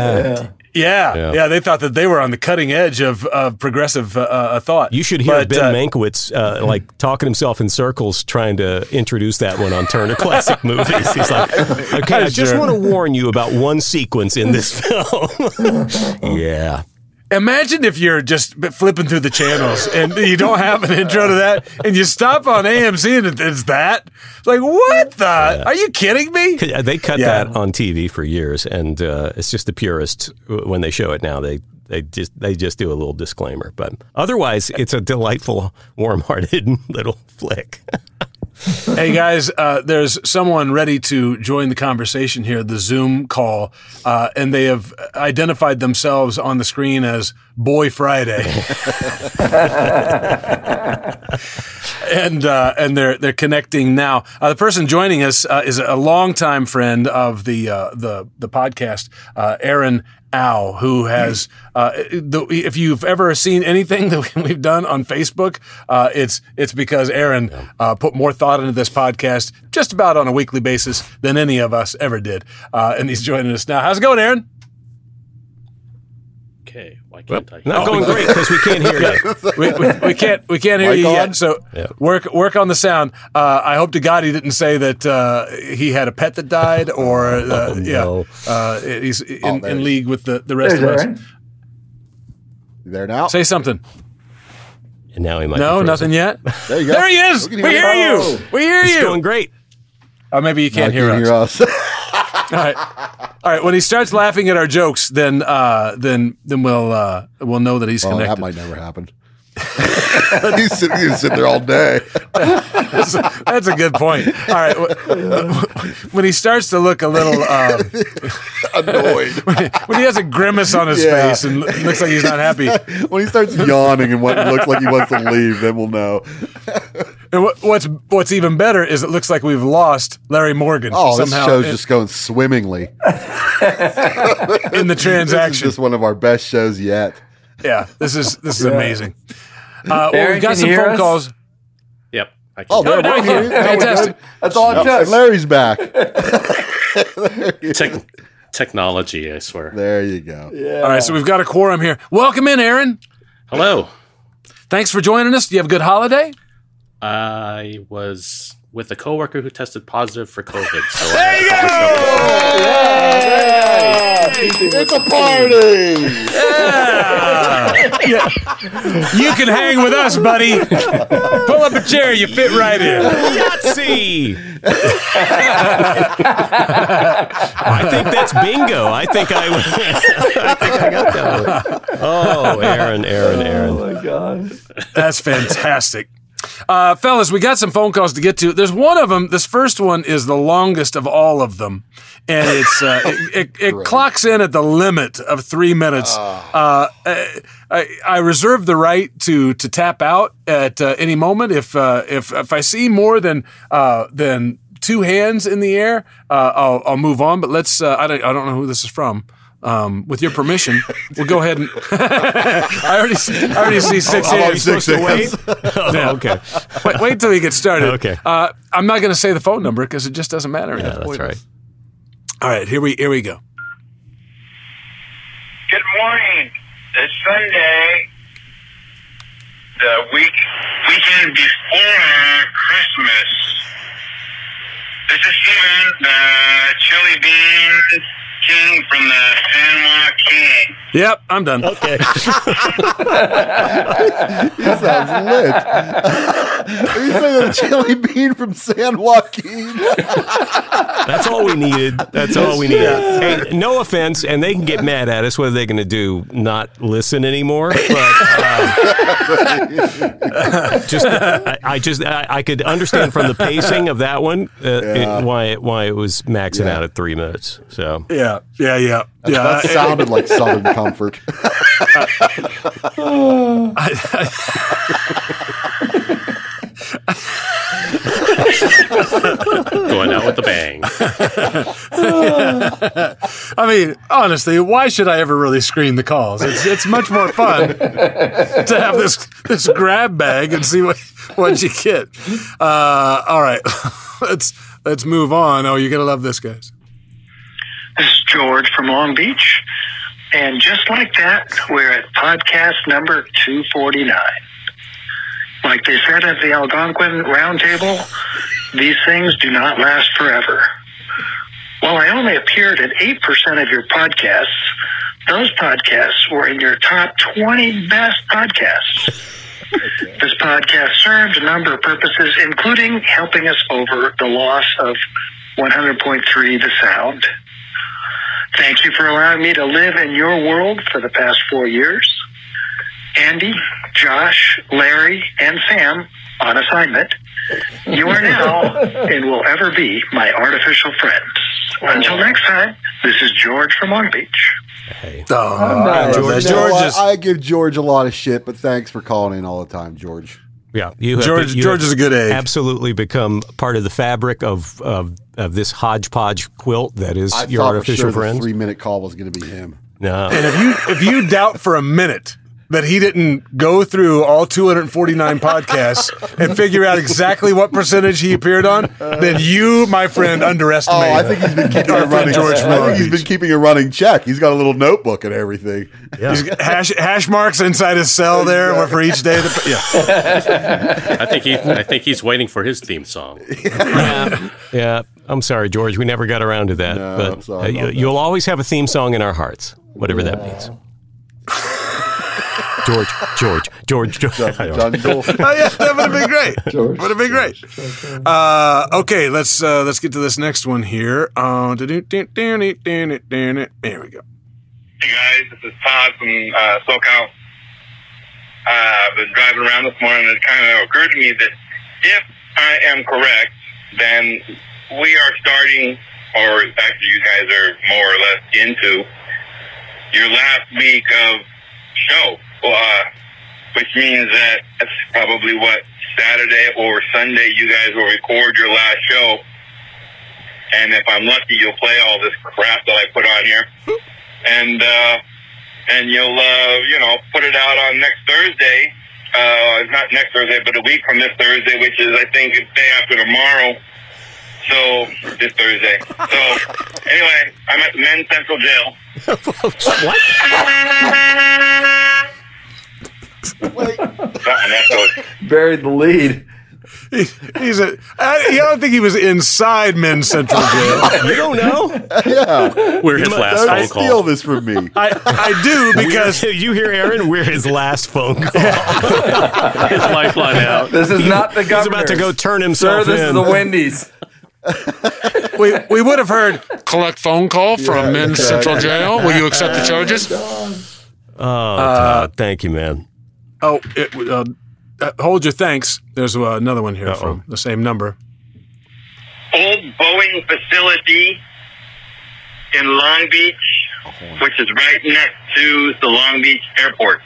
Speaker 2: Yeah, they thought that they were on the cutting edge of progressive thought. You should hear Ben Mankiewicz like talking himself in circles trying to introduce that one on Turner Classic Movies. He's like, okay, I just want to warn you about one sequence in this film. Yeah.
Speaker 1: Imagine if you're just flipping through the channels and you don't have an intro to that, and you stop on AMC and it's that. Like, what the? Are you kidding me?
Speaker 2: They cut that on TV for years, and it's just the purists when they show it now. They just do a little disclaimer, but otherwise, it's a delightful, warm-hearted little flick.
Speaker 1: Hey guys, there's someone ready to join the conversation here, the Zoom call, and they have identified themselves on the screen as Boy Friday, and they're connecting now. The person joining us is a longtime friend of the podcast, Aaron Au, who has, if you've ever seen anything that we've done on Facebook, it's because Aaron put more thought into this podcast just about on a weekly basis than any of us ever did. And he's joining us now. How's it going, Aaron?
Speaker 5: Okay, why can't I?
Speaker 2: Not going great because we can't hear you.
Speaker 1: We can't hear you yet. So work on the sound. I hope to God he didn't say that he had a pet that died, or he's in league with the rest of us.
Speaker 3: You there now?
Speaker 1: Say something.
Speaker 2: And now he might.
Speaker 1: No, nothing yet.
Speaker 3: There you go.
Speaker 1: There he is. We hear you. We hear you.
Speaker 2: It's going great.
Speaker 1: Oh, maybe you can't hear us. All right. When he starts laughing at our jokes, then we'll know that he's connected.
Speaker 3: That might never happen. He's sit there all day.
Speaker 1: That's a good point. All right. When he starts to look a little
Speaker 3: annoyed,
Speaker 1: when he has a grimace on his face and looks like he's not happy,
Speaker 3: when he starts yawning and what looks like he wants to leave, then we'll know.
Speaker 1: And what's even better is it looks like we've lost Larry Morgan.
Speaker 3: Oh,
Speaker 1: somehow.
Speaker 3: This show's just going swimmingly
Speaker 1: in the transaction.
Speaker 3: This is just one of our best shows yet.
Speaker 1: Yeah, this is amazing. We've got some phone calls.
Speaker 5: Yep. I can.
Speaker 3: Oh, there we
Speaker 1: go. Fantastic.
Speaker 4: That's all it took.
Speaker 3: Larry's back.
Speaker 5: Technology, I swear.
Speaker 3: There you go.
Speaker 4: Yeah.
Speaker 1: All right, so we've got a quorum here. Welcome in, Aaron.
Speaker 5: Hello.
Speaker 1: Thanks for joining us. Do you have a good holiday?
Speaker 5: I was with a coworker who tested positive for COVID. So
Speaker 1: there you go!
Speaker 3: It's a party!
Speaker 1: Yeah. You can hang with us, buddy. Pull up a chair, you fit right in.
Speaker 2: Yahtzee! I think that's bingo. I think I got that one. Oh, Aaron.
Speaker 4: Oh, my God.
Speaker 1: That's fantastic. Fellas, we got some phone calls to get to. There's one of them. This first one is the longest of all of them, and it clocks in at the limit of 3 minutes. I reserve the right to tap out at any moment if I see more than two hands in the air. I'll move on. But let's. I don't know who this is from. With your permission, we'll go ahead and I already see 6 hands.
Speaker 3: Six
Speaker 1: Supposed to wait.
Speaker 2: Oh, okay.
Speaker 1: Wait till he gets started.
Speaker 2: Okay.
Speaker 1: I'm not going to say the phone number because it just doesn't matter.
Speaker 2: Yeah, that's right.
Speaker 1: All right, here we go.
Speaker 6: Good morning. It's Sunday, the weekend before Christmas. This is Steven, the Chili Bean King from the San Joaquin.
Speaker 1: Yep, I'm done.
Speaker 2: Okay.
Speaker 3: He sounds lit. Are you saying the Chili Bean from San Joaquin?
Speaker 2: That's all we needed. That's all we needed. Hey, no offense, and they can get mad at us. What are they going to do? Not listen anymore? But I could understand from the pacing of that one why it was maxing out at 3 minutes. So
Speaker 1: Yeah.
Speaker 3: That sounded like Southern Comfort.
Speaker 5: Going out with a bang.
Speaker 1: I mean, honestly, why should I ever really screen the calls? It's much more fun to have this grab bag and see what you get. All right, let's move on. Oh, you're gonna love this, guys.
Speaker 6: This is George from Long Beach. And just like that, we're at podcast number 249. Like they said at the Algonquin Roundtable, these things do not last forever. While I only appeared at 8% of your podcasts, those podcasts were in your top 20 best podcasts. This podcast served a number of purposes, including helping us over the loss of 100.3 The Sound. Thank you for allowing me to live in your world for the past 4 years. Andy, Josh, Larry, and Sam, on assignment, you are now and will ever be my artificial friends. Until next time, this is George from Long Beach.
Speaker 2: hey.
Speaker 1: Oh,
Speaker 2: George.
Speaker 1: George is
Speaker 3: I give George a lot of shit, but thanks for calling in all the time, George.
Speaker 2: Yeah, you
Speaker 1: George is a good egg.
Speaker 2: Absolutely become part of the fabric of this hodgepodge quilt that is
Speaker 3: I
Speaker 2: your
Speaker 3: thought
Speaker 2: artificial
Speaker 3: for sure
Speaker 2: friends.
Speaker 3: the 3-minute call was going to be him.
Speaker 2: No.
Speaker 1: And if you doubt for a minute that he didn't go through all 249 podcasts and figure out exactly what percentage he appeared on, then you, my friend, underestimated.
Speaker 3: I think he's been keeping
Speaker 1: our
Speaker 3: a
Speaker 1: friend
Speaker 3: running.
Speaker 1: George from
Speaker 3: I
Speaker 1: Long
Speaker 3: think he's
Speaker 1: Beach.
Speaker 3: been keeping a running check. He's got a little notebook and everything.
Speaker 2: Yeah.
Speaker 1: He's got hash marks inside his cell there for each day.
Speaker 5: I think he's waiting for his theme song.
Speaker 2: Yeah. I'm sorry, George. We never got around to that.
Speaker 3: No,
Speaker 2: but
Speaker 3: I'm sorry about
Speaker 2: you'll always have a theme song in our hearts, whatever that means. George.
Speaker 3: Jungle.
Speaker 1: Oh yeah, that would have been great.
Speaker 4: George.
Speaker 1: Would have been great. Okay, let's get to this next one here. There we go.
Speaker 6: Hey guys, this is Todd from SoCal. I've been driving around this morning and it kind of occurred to me that if I am correct, then we are starting, or actually you guys are more or less into your last week of show, which means that that's probably Saturday or Sunday you guys will record your last show. And if I'm lucky, you'll play all this crap that I put on here. And you'll, put it out on next Thursday. Not next Thursday, but a week from this Thursday, which is, I think, the day after tomorrow. So, this Thursday. So, anyway, I'm at the Men's Central Jail.
Speaker 2: What?
Speaker 4: Buried the lead.
Speaker 1: I don't think he was inside Men's Central Jail.
Speaker 2: You don't know?
Speaker 3: Yeah.
Speaker 5: We're his last
Speaker 3: Don't
Speaker 5: phone
Speaker 3: steal
Speaker 5: call.
Speaker 3: this from me.
Speaker 1: I do because
Speaker 2: You hear Aaron? We're his last phone call.
Speaker 5: His lifeline out.
Speaker 4: This is not the governor.
Speaker 2: He's about to go turn
Speaker 4: Sir,
Speaker 2: himself
Speaker 4: this
Speaker 2: in.
Speaker 4: is the Wendy's.
Speaker 1: we would have heard collect phone call from Men's Central Jail. Will you accept the charges?
Speaker 2: Todd, thank you, man.
Speaker 1: Oh, hold your thanks. There's another one here from the same number.
Speaker 6: Old Boeing facility in Long Beach, which is right next to the Long Beach airport.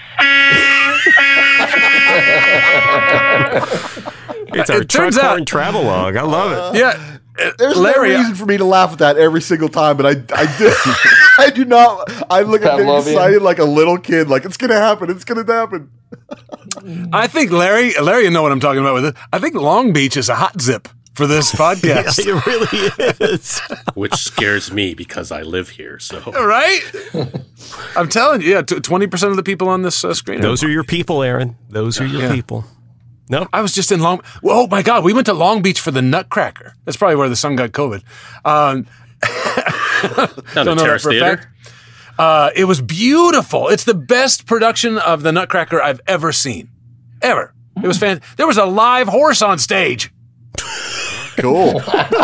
Speaker 2: It's our
Speaker 1: It turns
Speaker 2: truck
Speaker 1: out-
Speaker 2: horn travelogue. I love it.
Speaker 1: Yeah,
Speaker 3: There's
Speaker 1: Larry.
Speaker 3: no reason for me to laugh at that every single time, but I do. I do not. I look at getting
Speaker 4: Pavlovian.
Speaker 3: excited like a little kid, like it's gonna happen. It's gonna happen.
Speaker 1: I think Larry, you know what I'm talking about with it. I think Long Beach is a hot zip. for this podcast.
Speaker 2: It really is.
Speaker 5: Which scares me because I live here. So
Speaker 1: Right? I'm telling you, 20% of the people on this screen.
Speaker 2: Those are your people, Aaron. Those are your people. No,
Speaker 1: I was just in oh my God, we went to Long Beach for the Nutcracker. That's probably where the son got COVID.
Speaker 5: down to Terrace Theater.
Speaker 1: It was beautiful. It's the best production of the Nutcracker I've ever seen. Ever. It was fantastic. There was a live horse on stage.
Speaker 3: Cool.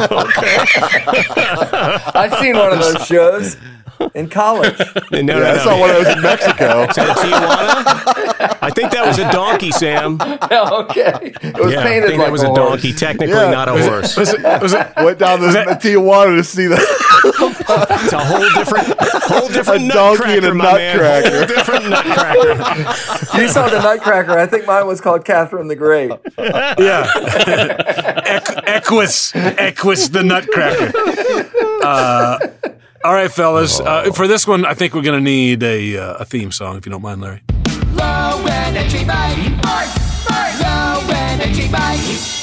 Speaker 4: I've seen one of those shows in college.
Speaker 2: no.
Speaker 3: I saw one of those in Mexico.
Speaker 2: Is that Tijuana? I think that was a donkey, Sam.
Speaker 4: Okay. It was
Speaker 2: I
Speaker 4: painted
Speaker 2: think
Speaker 4: like
Speaker 2: that was
Speaker 4: a
Speaker 2: a
Speaker 4: horse.
Speaker 2: donkey, technically
Speaker 3: Yeah.
Speaker 2: not a horse.
Speaker 1: Was it,
Speaker 3: Went down to Tijuana to see that.
Speaker 2: It's a whole different
Speaker 3: A donkey and
Speaker 2: nutcracker,
Speaker 3: a
Speaker 2: my man.
Speaker 3: nutcracker.
Speaker 2: Whole different nutcracker.
Speaker 4: You saw the Nutcracker. I think mine was called Catherine the Great.
Speaker 1: yeah. Equus the Nutcracker. All right, fellas. For this one, I think we're going to need a theme song, if you don't mind, Larry.
Speaker 7: Low energy Mike. Low energy Mike.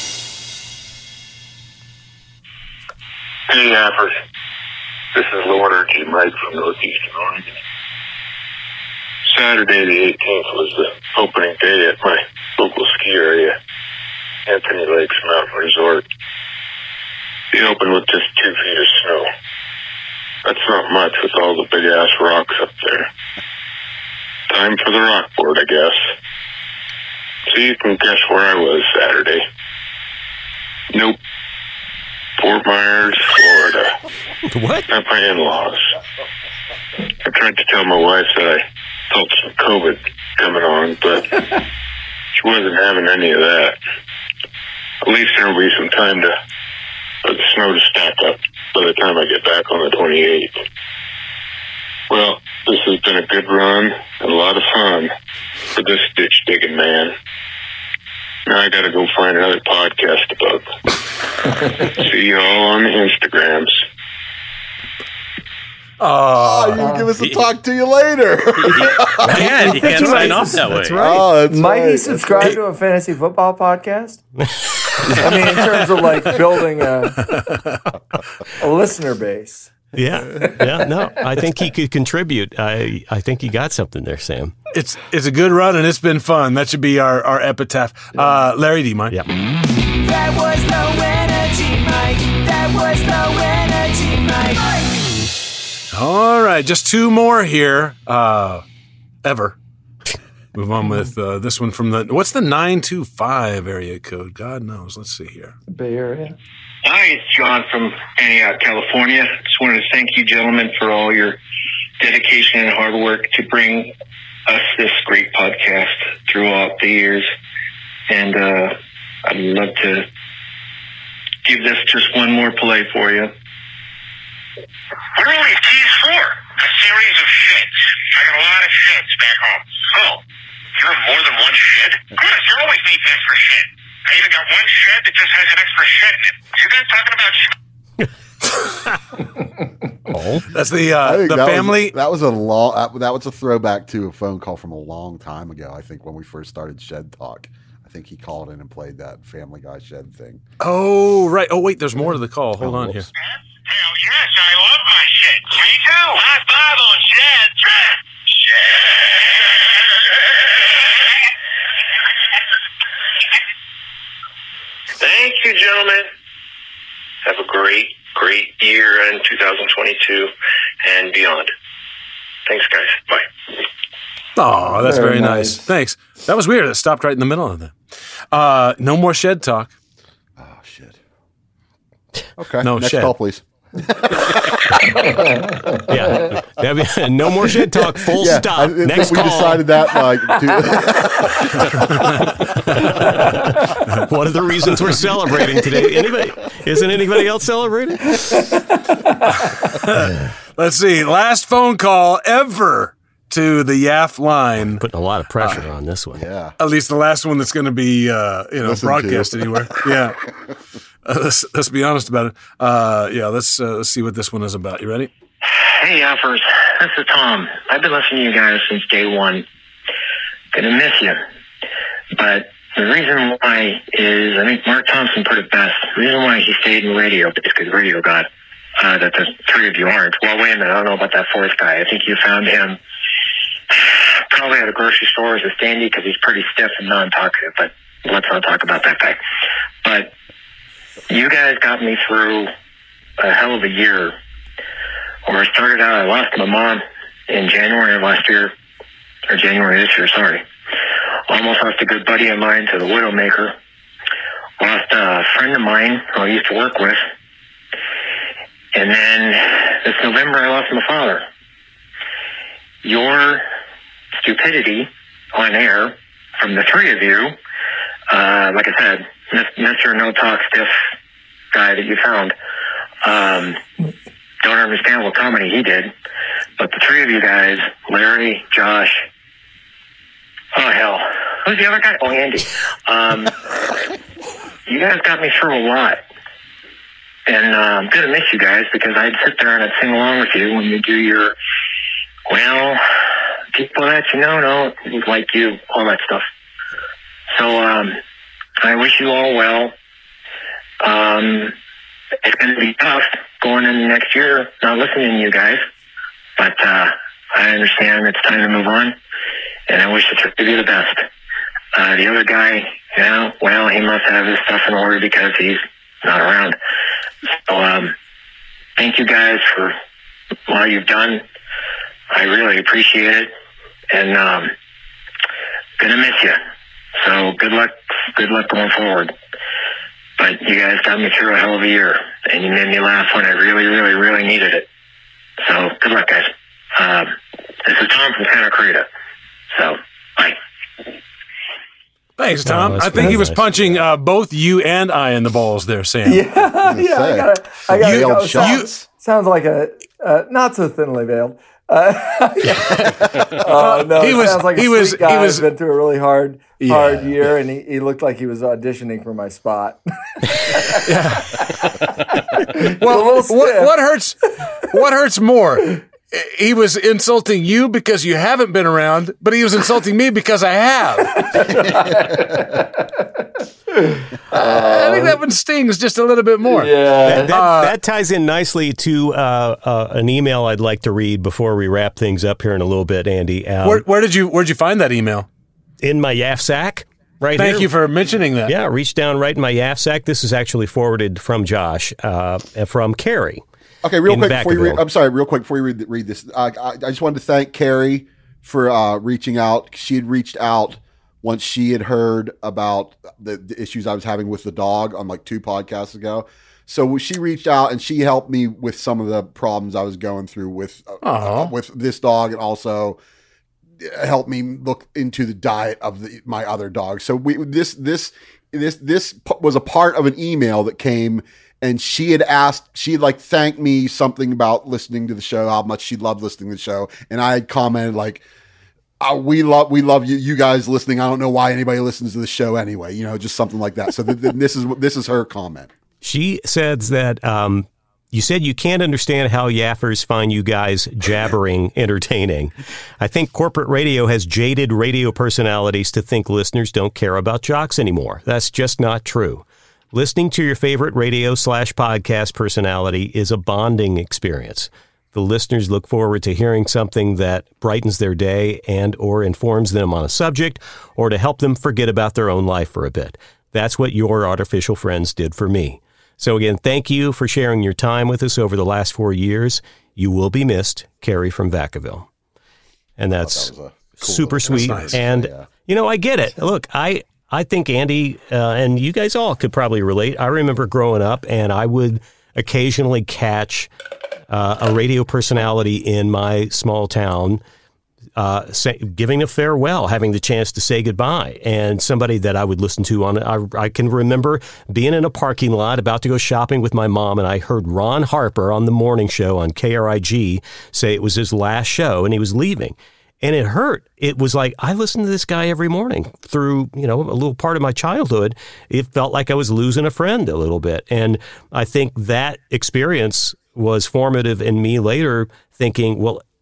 Speaker 6: Hey, Appers. This is Low Energy Mike from Northeastern Oregon. Saturday the 18th was the opening day at my local ski area, Anthony Lakes Mountain Resort. They opened with just 2 feet of snow. That's not much with all the big-ass rocks up there. Time for the rock board, I guess. So you can guess where I was Saturday. Nope. Fort Myers, Florida.
Speaker 2: What?
Speaker 6: At my in-laws. I tried to tell my wife that I felt some COVID coming on, but she wasn't having any of that. At least there'll be some time for the snow to stack up by the time I get back on the 28th. Well, this has been a good run and a lot of fun for this ditch digging man. Now I gotta go find another podcast to book. See you all on the Instagrams.
Speaker 3: Oh, you can give us a talk to you later.
Speaker 5: Man, you can't sign off that way.
Speaker 3: Oh, that's
Speaker 4: Might
Speaker 3: right.
Speaker 4: he subscribe to a fantasy football podcast? I mean, in terms of like building a listener base.
Speaker 2: Yeah. No, I think he could contribute. I think you got something there, Sam.
Speaker 1: It's a good run, and it's been fun. That should be our epitaph. Larry, do you mind?
Speaker 2: Yeah.
Speaker 7: That was low energy Mike. That was low energy Mike.
Speaker 1: All right, just 2 more here. Ever. Move on with this one from what's the 925 area code? God knows. Let's see here.
Speaker 4: Bay Area.
Speaker 6: Hi, it's John from Antioch, California. Just wanted to thank you, gentlemen, for all your dedication and hard work to bring us this great podcast throughout the years. And I'd love to give this just one more play for you. What are all these keys for? A series of sheds. I got a lot of sheds back home. Oh, you have more than one shed? Of course, you always need an extra shed. I even got one shed that just has an extra shed in it. You guys talking about
Speaker 1: That's the
Speaker 3: I think
Speaker 1: family.
Speaker 3: that was a throwback to a phone call from a long time ago. I think when we first started Shed Talk, I think he called in and played that Family Guy Shed thing.
Speaker 1: Oh, right. Oh, wait, there's more to the call. Hold on here.
Speaker 6: Hell yes, I love my shed. Me too. High five on sheds. Thank you, gentlemen. Have a great year in 2022 and beyond. Thanks, guys. Bye.
Speaker 1: Oh, that's very
Speaker 4: Very
Speaker 1: nice.
Speaker 4: nice.
Speaker 1: Thanks. That was weird. It stopped right in the middle of that. No more shed talk.
Speaker 3: Oh shit. Okay.
Speaker 1: No,
Speaker 3: next
Speaker 1: Shed.
Speaker 3: call, please.
Speaker 2: Yeah. That'd be, no more shit talk. Full stop.
Speaker 3: I
Speaker 2: Next
Speaker 3: think we
Speaker 2: call.
Speaker 3: decided that
Speaker 2: One of the reasons we're celebrating today. Isn't anybody else celebrating?
Speaker 1: Let's see. Last phone call ever to the YAF line.
Speaker 2: Putting a lot of pressure on this one.
Speaker 3: yeah.
Speaker 1: At least the last one that's going to be,
Speaker 3: Listened
Speaker 1: broadcast
Speaker 3: to.
Speaker 1: anywhere. Yeah. Let's be honest about it. Let's see what this one is about. You ready?
Speaker 6: Hey, Yaffers. This is Tom. I've been listening to you guys since day one. Gonna miss you. But The reason why is, I think Mark Thompson put it best. The reason why he stayed in radio, basically the radio god, that the three of you aren't. Well, wait a minute, I don't know about that fourth guy. I think you found him probably at a grocery store as a standee because he's pretty stiff and non-talkative, but let's not talk about that guy. But you guys got me through a hell of a year. Where I started out, I lost my mom in January of last year, or January this year, sorry. Almost lost a good buddy of mine to the Widowmaker. Lost a friend of mine who I used to work with. And then this November, I lost my father. Your stupidity on air from the three of you, like I said, Mr. No Talk Stiff guy that you found, don't understand what comedy he did, but the three of you guys, Larry, Josh, oh hell, who's the other guy? Oh, Andy. You guys got me through a lot. And I'm going to miss you guys because I'd sit there and I'd sing along with you when you do your, well, people that you know don't like you, all that stuff. So I wish you all well. It's going to be tough going into next year, not listening to you guys. But I understand it's time to move on. And I wish the three of you the best. The other guy, yeah, well, he must have his stuff in order because he's not around. So thank you guys for what you've done. I really appreciate it. And gonna miss you. So good luck going forward. But you guys got me through a hell of a year, and you made me laugh when I really, really, really needed it. So good luck, guys. This is Tom from Santa Clarita. So bye.
Speaker 1: Thanks, Tom.
Speaker 2: Oh,
Speaker 1: I think he was punching both you and I in the balls there, Sam.
Speaker 4: I got it. Sounds like a not so thinly veiled. No, sounds like a sweet guy who's been through a really hard year, and he looked like he was auditioning for my spot.
Speaker 1: Well, what hurts more? He was insulting you because you haven't been around, but he was insulting me because I have. I think that one stings just a little bit more.
Speaker 4: Yeah,
Speaker 2: that ties in nicely to an email I'd like to read before we wrap things up here in a little bit, Andy.
Speaker 1: Where'd you find that email?
Speaker 2: In my Yaf sack. Right.
Speaker 1: Thank you for mentioning that.
Speaker 2: Yeah, reached down right in my Yaf sack. This is actually forwarded from Josh, from Carrie.
Speaker 3: Okay, real quick before you read this, I just wanted to thank Carrie for reaching out. She had reached out once she had heard about the issues I was having with the dog on like 2 podcasts ago. So she reached out and she helped me with some of the problems I was going through with this dog, and also helped me look into the diet of my other dog. So this was a part of an email that came. And she had thanked me something about listening to the show, how much she loved listening to the show. And I had commented like, we love you guys listening. I don't know why anybody listens to the show anyway, just something like that. So this is her comment.
Speaker 2: She says that, you said you can't understand how yaffers find you guys jabbering entertaining. I think corporate radio has jaded radio personalities to think listeners don't care about jocks anymore. That's just not true. Listening to your favorite radio/podcast personality is a bonding experience. The listeners look forward to hearing something that brightens their day and or informs them on a subject, or to help them forget about their own life for a bit. That's what your artificial friends did for me. So again, thank you for sharing your time with us over the last 4 years. You will be missed, Carrie from Vacaville. And that's
Speaker 3: that was cool
Speaker 2: super sweet. Nice. And, I get it. Look, I think Andy and you guys all could probably relate. I remember growing up, and I would occasionally catch a radio personality in my small town giving a farewell, having the chance to say goodbye, and somebody that I would listen to I can remember being in a parking lot about to go shopping with my mom, and I heard Ron Harper on the morning show on KRIG say it was his last show and he was leaving. And it hurt. It was like, I listened to this guy every morning through, a little part of my childhood. It felt like I was losing a friend a little bit. And I think that experience was formative in me later thinking, well,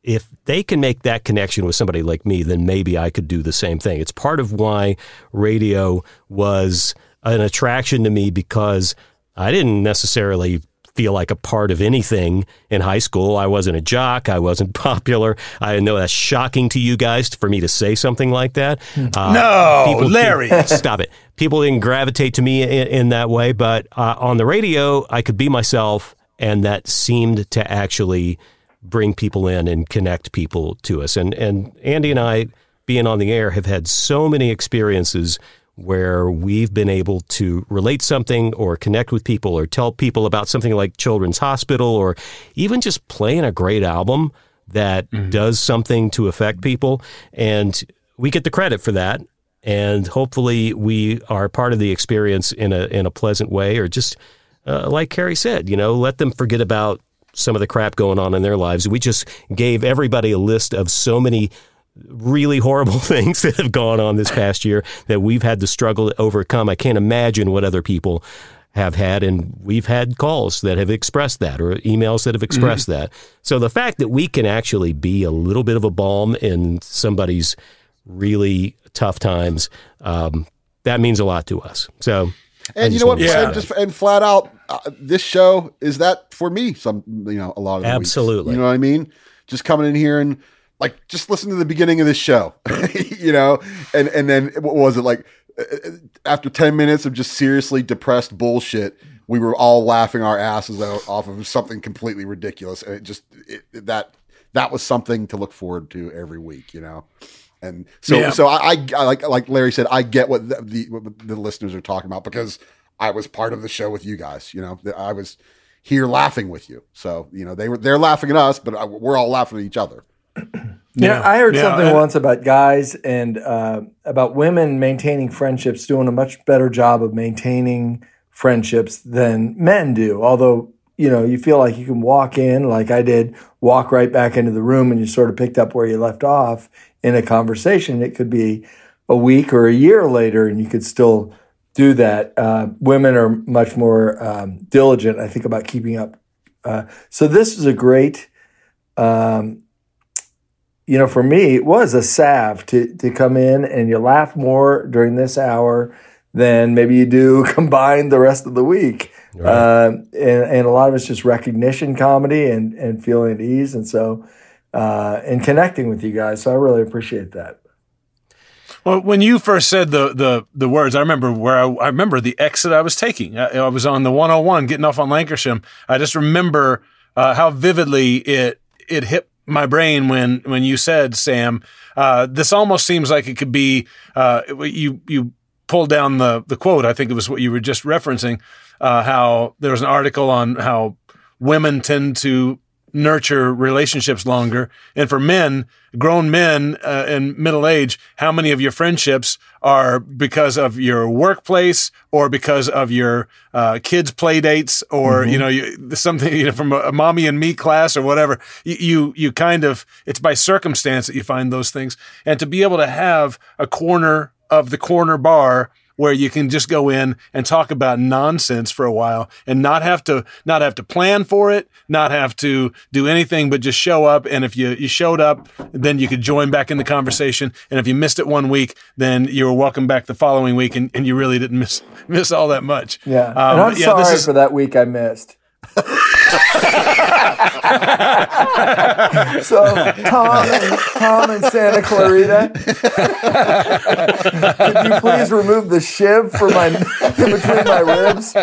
Speaker 2: if they can make that connection with somebody like me, then maybe I could do the same thing. It's part of why radio was an attraction to me, because I didn't necessarily feel like a part of anything in high school. I wasn't a jock. I wasn't popular. I know that's shocking to you guys for me to say something like that.
Speaker 1: No, Larry.
Speaker 2: Stop it. People didn't gravitate to me in that way, but on the radio, I could be myself, and that seemed to actually bring people in and connect people to us. And Andy and I, being on the air, have had so many experiences where we've been able to relate something or connect with people or tell people about something like Children's Hospital, or even just playing a great album that does something to affect people. And we get the credit for that. And hopefully we are part of the experience in a pleasant way, or just like Carrie said, let them forget about some of the crap going on in their lives. We just gave everybody a list of so many really horrible things that have gone on this past year that we've had to struggle to overcome. I can't imagine what other people have had, and we've had calls that have expressed that, or emails that have expressed that. So the fact that we can actually be a little bit of a balm in somebody's really tough times, that means a lot to us. So,
Speaker 3: and you know what? And flat out, this show is that for me. A lot of the
Speaker 2: absolutely.
Speaker 3: Weeks, you know what I mean? Just coming in here and just listen to the beginning of this show, and then what was it like? After 10 minutes of just seriously depressed bullshit, we were all laughing our asses out off of something completely ridiculous, and that was something to look forward to every week, And so I like Larry said, I get what the listeners are talking about, because I was part of the show with you guys. I was here laughing with you. So they're laughing at us, but we're all laughing at each other.
Speaker 4: I heard something once about guys and about women maintaining friendships, doing a much better job of maintaining friendships than men do. Although, you feel like you can walk in, like I did, walk right back into the room, and you sort of picked up where you left off in a conversation. It could be a week or a year later, and you could still do that. Women are much more diligent, I think, about keeping up. So this is a great... for me, it was a salve to come in, and you laugh more during this hour than maybe you do combined the rest of the week. Right. And a lot of it's just recognition comedy and feeling at ease. And so, and connecting with you guys. So I really appreciate that.
Speaker 1: Well, when you first said the words, I remember the exit I was taking. I was on the 101 getting off on Lancashire. I just remember how vividly it hit my brain when you said, Sam, this almost seems like it could be, you pulled down the quote. I think it was what you were just referencing, how there was an article on how women tend to nurture relationships longer. And for men, grown men in middle age, how many of your friendships are because of your workplace or because of your kids' play dates or, something from a mommy and me class or whatever. You kind of, it's by circumstance that you find those things. And to be able to have a corner of the corner bar where you can just go in and talk about nonsense for a while and not have to plan for it, not have to do anything, but just show up. And if you showed up, then you could join back in the conversation. And if you missed it one week, then you were welcome back the following week, and you really didn't miss all that much.
Speaker 4: Yeah. And I'm sorry for that week I missed. So Tom and Santa Clarita, could you please remove the shiv for in between my ribs?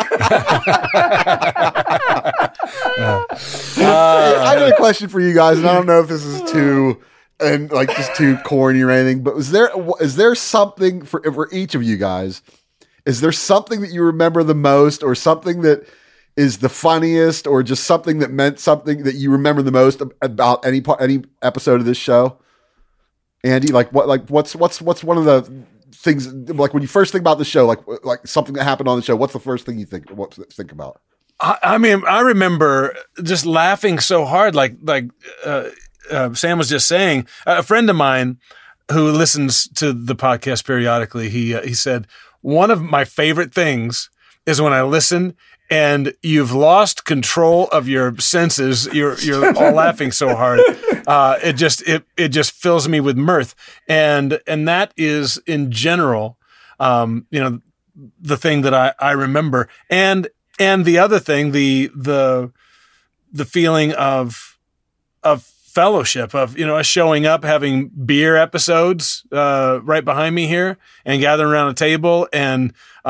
Speaker 3: I got a question for you guys, and I don't know if this is too corny or anything, but is there something for each of you guys? Is there something that you remember the most, or something that is the funniest, or just something that meant something that you remember the most about any episode of this show? Andy, what's one of the things, like when you first think about the show, like something that happened on the show, what's the first thing you think about?
Speaker 1: I mean, I remember just laughing so hard, like Sam was just saying. A friend of mine who listens to the podcast periodically, he said, one of my favorite things is when I listen and you've lost control of your senses. You're all laughing so hard. It just fills me with mirth, and that is in general, the thing that I remember, and the other thing, the feeling of fellowship, of us showing up, having beer episodes right behind me here, and gathering around a table and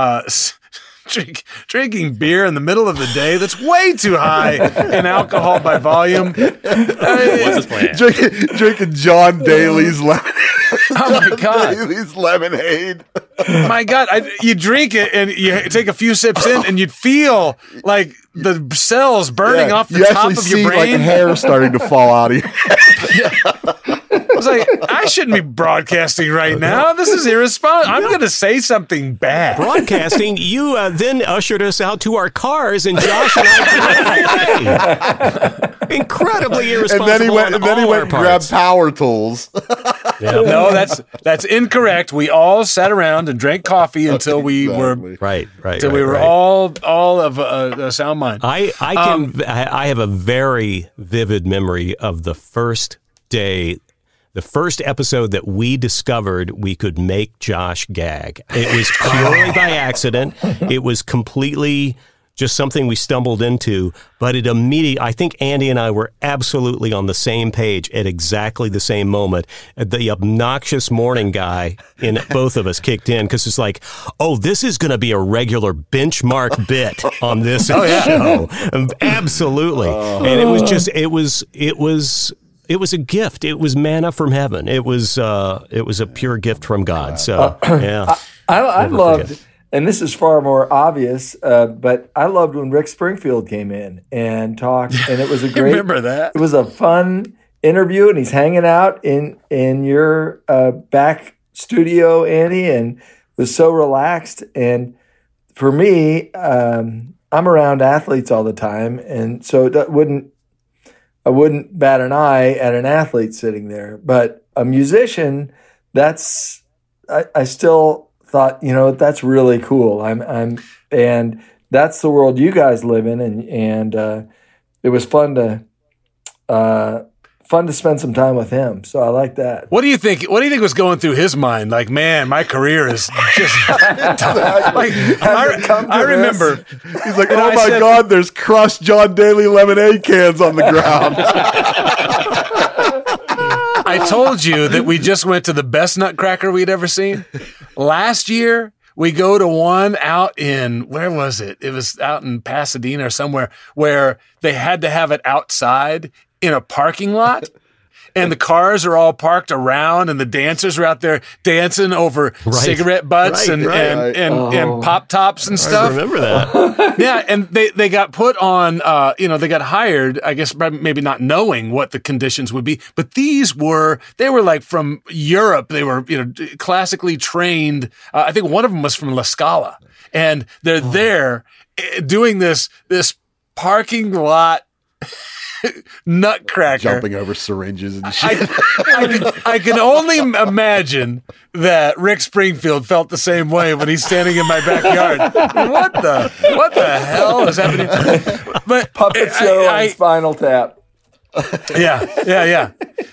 Speaker 1: drinking beer in the middle of the day. That's way too high in alcohol by volume.
Speaker 5: What's his plan?
Speaker 3: Drinking John Daly's lemonade.
Speaker 1: Oh my God.
Speaker 3: Daly's lemonade.
Speaker 1: My God, you drink it and you take a few sips in, and you'd feel like the cells burning off the top of your brain.
Speaker 3: Like hair starting to fall out of your head.
Speaker 1: I was like, I shouldn't be broadcasting right now. This is irresponsible. I'm going to say something bad.
Speaker 2: Broadcasting, you then ushered us out to our cars, and Josh and I incredibly irresponsible.
Speaker 3: And then he went and grabbed power tools.
Speaker 1: No, that's incorrect. We all sat around and drank coffee until we were all of a sound mind.
Speaker 2: I have a very vivid memory of the first day. The first episode that we discovered we could make Josh gag. It was purely by accident. It was completely just something we stumbled into, but it immediately, I think Andy and I were absolutely on the same page at exactly the same moment. The obnoxious morning guy in both of us kicked in, because it's like, oh, this is going to be a regular benchmark bit on this show. Absolutely. And it was just, it was a gift. It was manna from heaven. It was a pure gift from God. So, yeah.
Speaker 4: I loved, and this is far more obvious, but I loved when Rick Springfield came in and talked, and it was a great.
Speaker 1: Remember that?
Speaker 4: It was a fun interview, and he's hanging out in your back studio, Andy, and was so relaxed. And for me, I'm around athletes all the time, and so I wouldn't bat an eye at an athlete sitting there, but a musician, I still thought, that's really cool. And that's the world you guys live in. And it was fun to spend some time with him. So I like that.
Speaker 1: What do you think was going through his mind? Like, man, my career is just I remember.
Speaker 3: He's like, oh my God, there's crushed John Daly lemonade cans on the ground.
Speaker 1: I told you that we just went to the best nutcracker we'd ever seen. Last year, we go to one out in, where was it? It was out in Pasadena or somewhere, where they had to have it outside in a parking lot. And the cars are all parked around, and the dancers are out there dancing over cigarette butts and pop tops and stuff.
Speaker 2: I remember that.
Speaker 1: Yeah, and they got put on. They got hired. I guess maybe not knowing what the conditions would be, but they were like from Europe. They were classically trained. I think one of them was from La Scala, and they're there doing this parking lot nutcracker,
Speaker 3: jumping over syringes and shit.
Speaker 1: I can only imagine that Rick Springfield felt the same way when he's standing in my backyard. What the hell is happening? But
Speaker 4: puppet show on Spinal Tap.
Speaker 1: Yeah.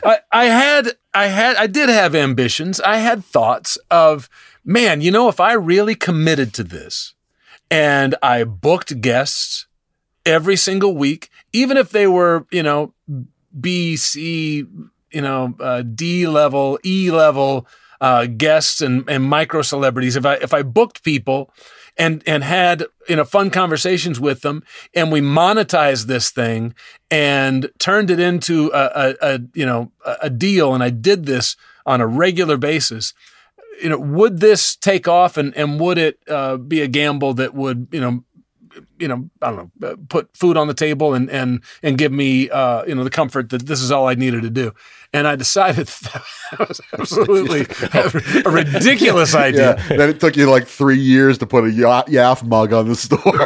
Speaker 1: I did have ambitions. I had thoughts of, man, if I really committed to this and I booked guests every single week, even if they were, B, C, D level, E level guests and micro celebrities. If I booked people and had fun conversations with them, and we monetized this thing and turned it into a deal, and I did this on a regular basis, would this take off, and would it be a gamble that would I don't know, put food on the table and give me, the comfort that this is all I needed to do. And I decided that was absolutely a ridiculous idea.
Speaker 3: Yeah. Then it took you like 3 years to put a Yaff mug on the store.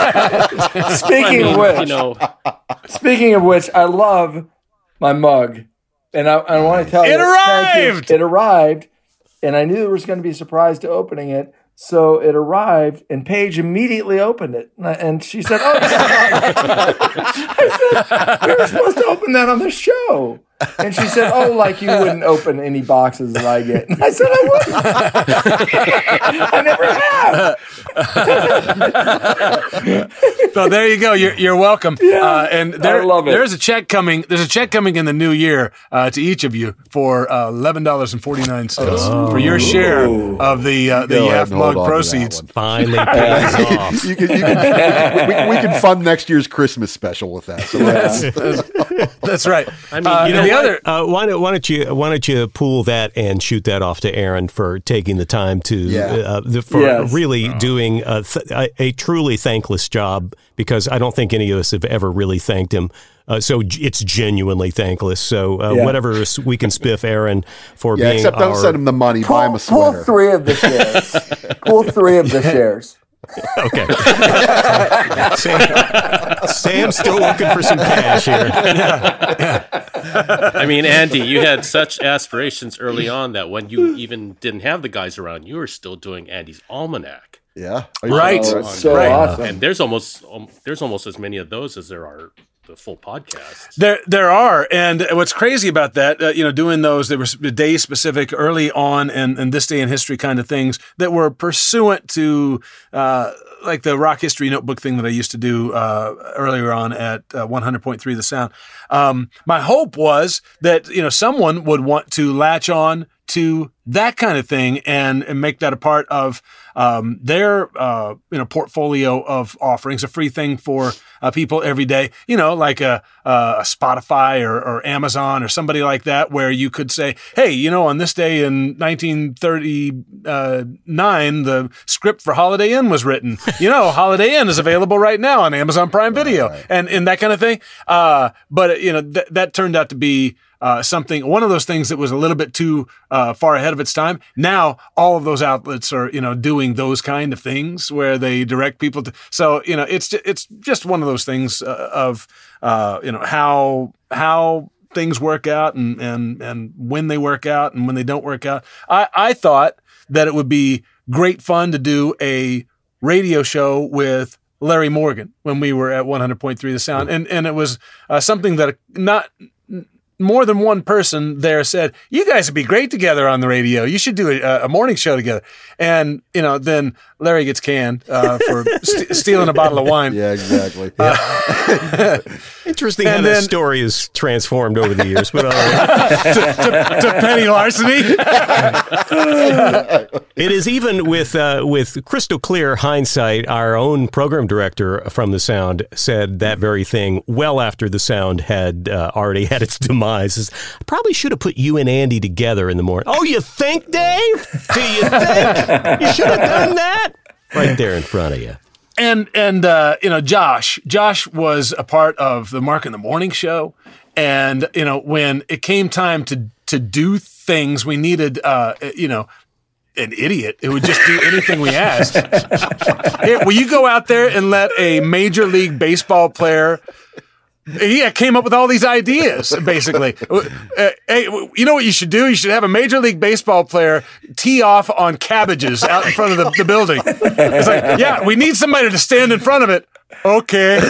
Speaker 4: Speaking of which, I love my mug. And I want to tell you.
Speaker 1: It arrived!
Speaker 4: It arrived. And I knew there was going to be a surprise to opening it. So it arrived, and Paige immediately opened it. And she said, I said, we were supposed to open that on the show. And she said, "Oh, like you wouldn't open any boxes that I get." And I said, "I wouldn't." I never have.
Speaker 1: So there you go. You're welcome.
Speaker 4: Yeah,
Speaker 1: and
Speaker 4: I love it.
Speaker 1: There's a check coming. There's a check coming in the new year to each of you for $11.49 for your share of the
Speaker 3: Go ahead
Speaker 1: Yaf
Speaker 3: and hold
Speaker 1: mug
Speaker 3: on to
Speaker 1: proceeds.
Speaker 3: that
Speaker 2: Finally pays off.
Speaker 3: one. We can fund next year's Christmas special with that. So
Speaker 1: That's right.
Speaker 5: I mean, you know
Speaker 1: the
Speaker 5: what?
Speaker 1: other.
Speaker 2: Why don't you pool that and shoot that off to Aaron for taking the time to
Speaker 4: Yes.
Speaker 2: really doing a truly thankless job, because I don't think any of us have ever really thanked him. So it's genuinely thankless. So whatever we can spiff Aaron for being
Speaker 3: except don't send him the money. Buy him a
Speaker 4: Pull
Speaker 3: sweater.
Speaker 4: 3 of the shares. Pull 3 of the shares.
Speaker 2: Okay. Sam's still looking for some cash here.
Speaker 5: I mean, Andy, you had such aspirations early on that when you even didn't have the guys around, you were still doing Andy's Almanac.
Speaker 3: Yeah.
Speaker 1: Right.
Speaker 4: Oh, that's so
Speaker 1: Right.
Speaker 4: awesome.
Speaker 5: And there's almost as many of those as there are the full podcasts.
Speaker 1: There are, and what's crazy about that, doing those, there were day specific early on, and this day in history kind of things that were pursuant to, like the Rock History Notebook thing that I used to do earlier on at 100.3 The Sound. My hope was that someone would want to latch on to that kind of thing and make that a part of their portfolio of offerings, a free thing for people every day, like a Spotify or Amazon or somebody like that, where you could say, hey, on this day in 1939, the script for Holiday Inn was written. Holiday Inn is available right now on Amazon Prime Video, and that kind of thing. But that turned out to be one of those things that was a little bit too far ahead of its time. Now all of those outlets are doing those kind of things where they direct people to. So it's just one of those things of how things work out and when they work out and when they don't work out. I thought that it would be great fun to do a radio show with Larry Morgan when we were at 100.3 The Sound, and it was something that not more than one person there said, you guys would be great together on the radio. You should do a morning show together. And, then Larry gets canned for stealing a bottle of wine.
Speaker 3: Yeah, exactly.
Speaker 2: Interesting how that story is transformed over the years. But
Speaker 1: to petty larceny.
Speaker 2: It is even with crystal clear hindsight. Our own program director from The Sound said that very thing well after The Sound had already had its demise. I probably should have put you and Andy together in the morning. Oh, you think, Dave? Do you think? You should have done that? Right there in front of you.
Speaker 1: And Josh was a part of the Mark in the Morning show. And, when it came time to do things, we needed, an idiot. It would just do anything we asked. Here, will you go out there and let a Major League Baseball player... He came up with all these ideas, basically. Hey, you know what you should do? You should have a Major League Baseball player tee off on cabbages out in front of the building. It's like, yeah, we need somebody to stand in front of it. Okay.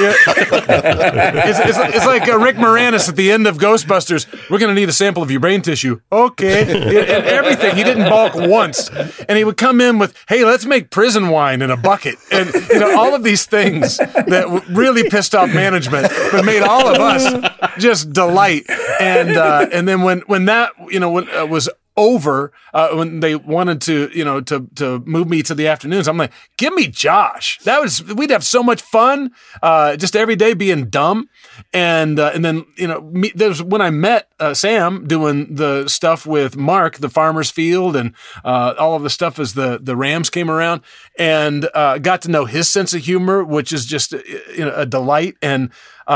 Speaker 1: It's like Rick Moranis at the end of Ghostbusters. We're going to need a sample of your brain tissue. Okay. And everything. He didn't balk once. And he would come in with, hey, let's make prison wine in a bucket. And, all of these things that really pissed off management, but made all of us just delight. And then when that, was over, when they wanted to, to move me to the afternoons, I'm like, give me Josh. We'd have so much fun, just every day being dumb. And then, there's when I met Sam doing the stuff with Mark, the Farmer's Field, and all of the stuff as the Rams came around, and got to know his sense of humor, which is just a delight, and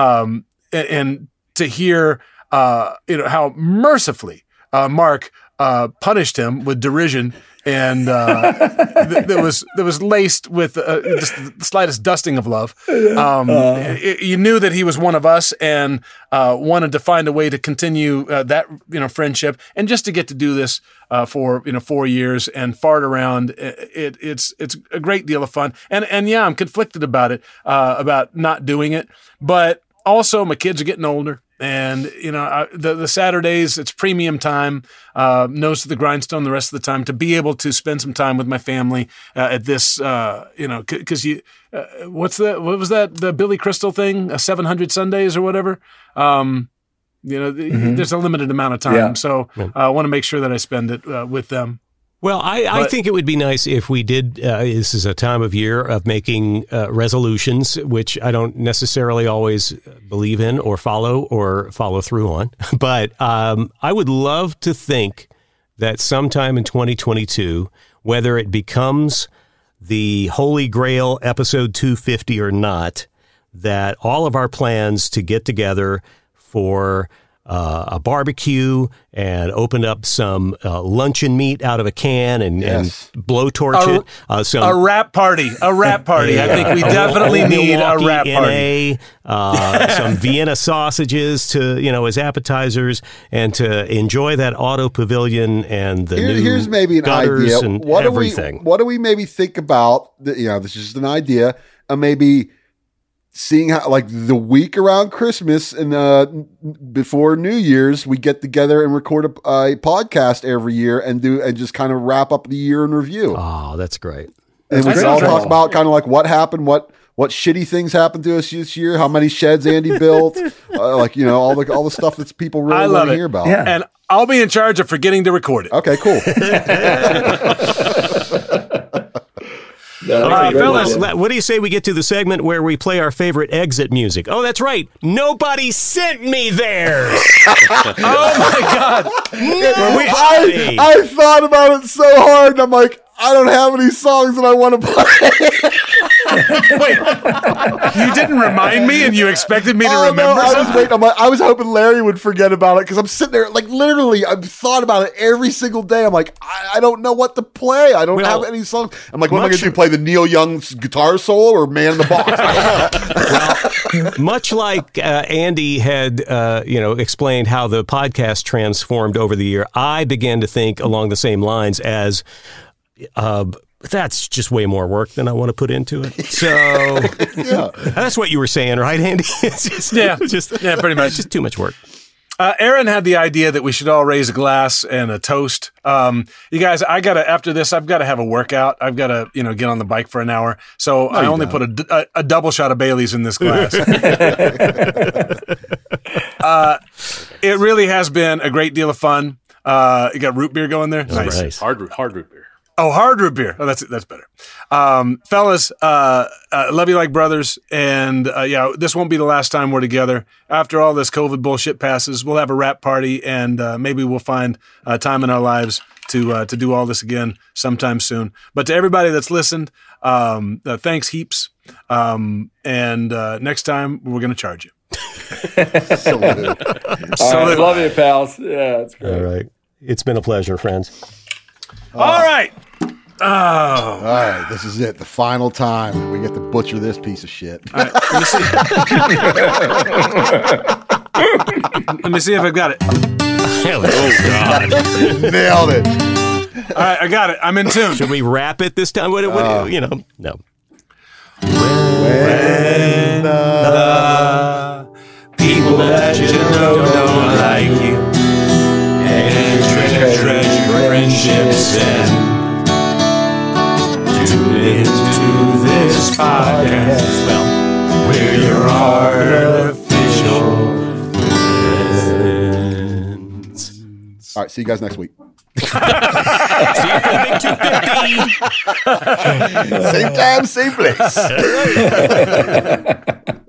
Speaker 1: to hear how mercifully Mark punished him with derision, and that was laced with just the slightest dusting of love. You knew that he was one of us, and wanted to find a way to continue that friendship, and just to get to do this for 4 years and fart around. It's a great deal of fun, and yeah, I'm conflicted about it, about not doing it, but also my kids are getting older. And, the Saturdays, it's premium time, nose to the grindstone the rest of the time, to be able to spend some time with my family at this, because what was that, the Billy Crystal thing, 700 Sundays or whatever? There's a limited amount of time. So I want to make sure that I spend it with them.
Speaker 2: Well, I think it would be nice if we did. This is a time of year of making resolutions, which I don't necessarily always believe in or follow through on. But I would love to think that sometime in 2022, whether it becomes the Holy Grail episode 250 or not, that all of our plans to get together for a barbecue and open up some luncheon meat out of a can and blowtorch it.
Speaker 1: A wrap party. I think we definitely need a wrap party.
Speaker 2: Some Vienna sausages to, as appetizers, and to enjoy that auto pavilion and the
Speaker 3: here's maybe an idea. What do we maybe think about? This is just an idea. Maybe seeing how, like, the week around Christmas and before New Year's, we get together and record a podcast every year and just kind of wrap up the year in review.
Speaker 2: Oh, that's great.
Speaker 3: And we can all talk about kind of like what happened, what shitty things happened to us this year, how many sheds Andy built, all the stuff that people really want to hear about.
Speaker 1: Yeah. And I'll be in charge of forgetting to record it.
Speaker 3: Okay, cool.
Speaker 2: All right, fellas, what do you say we get to the segment where we play our favorite exit music? Oh, that's right. Nobody sent me theirs.
Speaker 1: Oh, my God.
Speaker 3: I thought about it so hard, and I'm like, I don't have any songs that I want to play.
Speaker 1: Wait, you didn't remind me and you expected me to remember something?
Speaker 3: I was hoping Larry would forget about it, because I'm sitting there, like, literally, I've thought about it every single day. I'm like, I don't know what to play. I don't have any songs. I'm like, what am I going to do? Play the Neil Young's guitar solo or Man in the Box?
Speaker 2: Well, much like Andy had, explained how the podcast transformed over the year, I began to think along the same lines as, that's just way more work than I want to put into it. So that's what you were saying, right, Andy? It's just,
Speaker 1: pretty much.
Speaker 2: It's just too much work.
Speaker 1: Aaron had the idea that we should all raise a glass and a toast. You guys, after this, I've got to have a workout. I've got to, get on the bike for an hour. So I only put a double shot of Bailey's in this glass. It really has been a great deal of fun. You got root beer going there?
Speaker 5: Nice. Right. Hard root beer.
Speaker 1: Oh, hard root beer. Oh, that's better. Fellas, love you like brothers. And this won't be the last time we're together. After all this COVID bullshit passes, we'll have a wrap party, and maybe we'll find time in our lives to do all this again sometime soon. But to everybody that's listened, thanks heaps. And next time we're going to charge you.
Speaker 4: Salute. Salute. Love you, pals. Yeah, it's great.
Speaker 2: All right. It's been a pleasure, friends.
Speaker 1: All right. Oh.
Speaker 3: All right. This is it. The final time we get to butcher this piece of shit.
Speaker 1: All right, let me see if I've got it.
Speaker 2: Oh, God.
Speaker 3: Nailed it.
Speaker 1: All right, I got it. I'm in tune.
Speaker 2: Should we wrap it this time? No.
Speaker 1: When the people that you know don't like you, and treasure friendships and tune into this podcast. Well, we're your artificial friends.
Speaker 3: All right, see you guys next week.
Speaker 2: See you for the big 250.
Speaker 3: Same time, same place.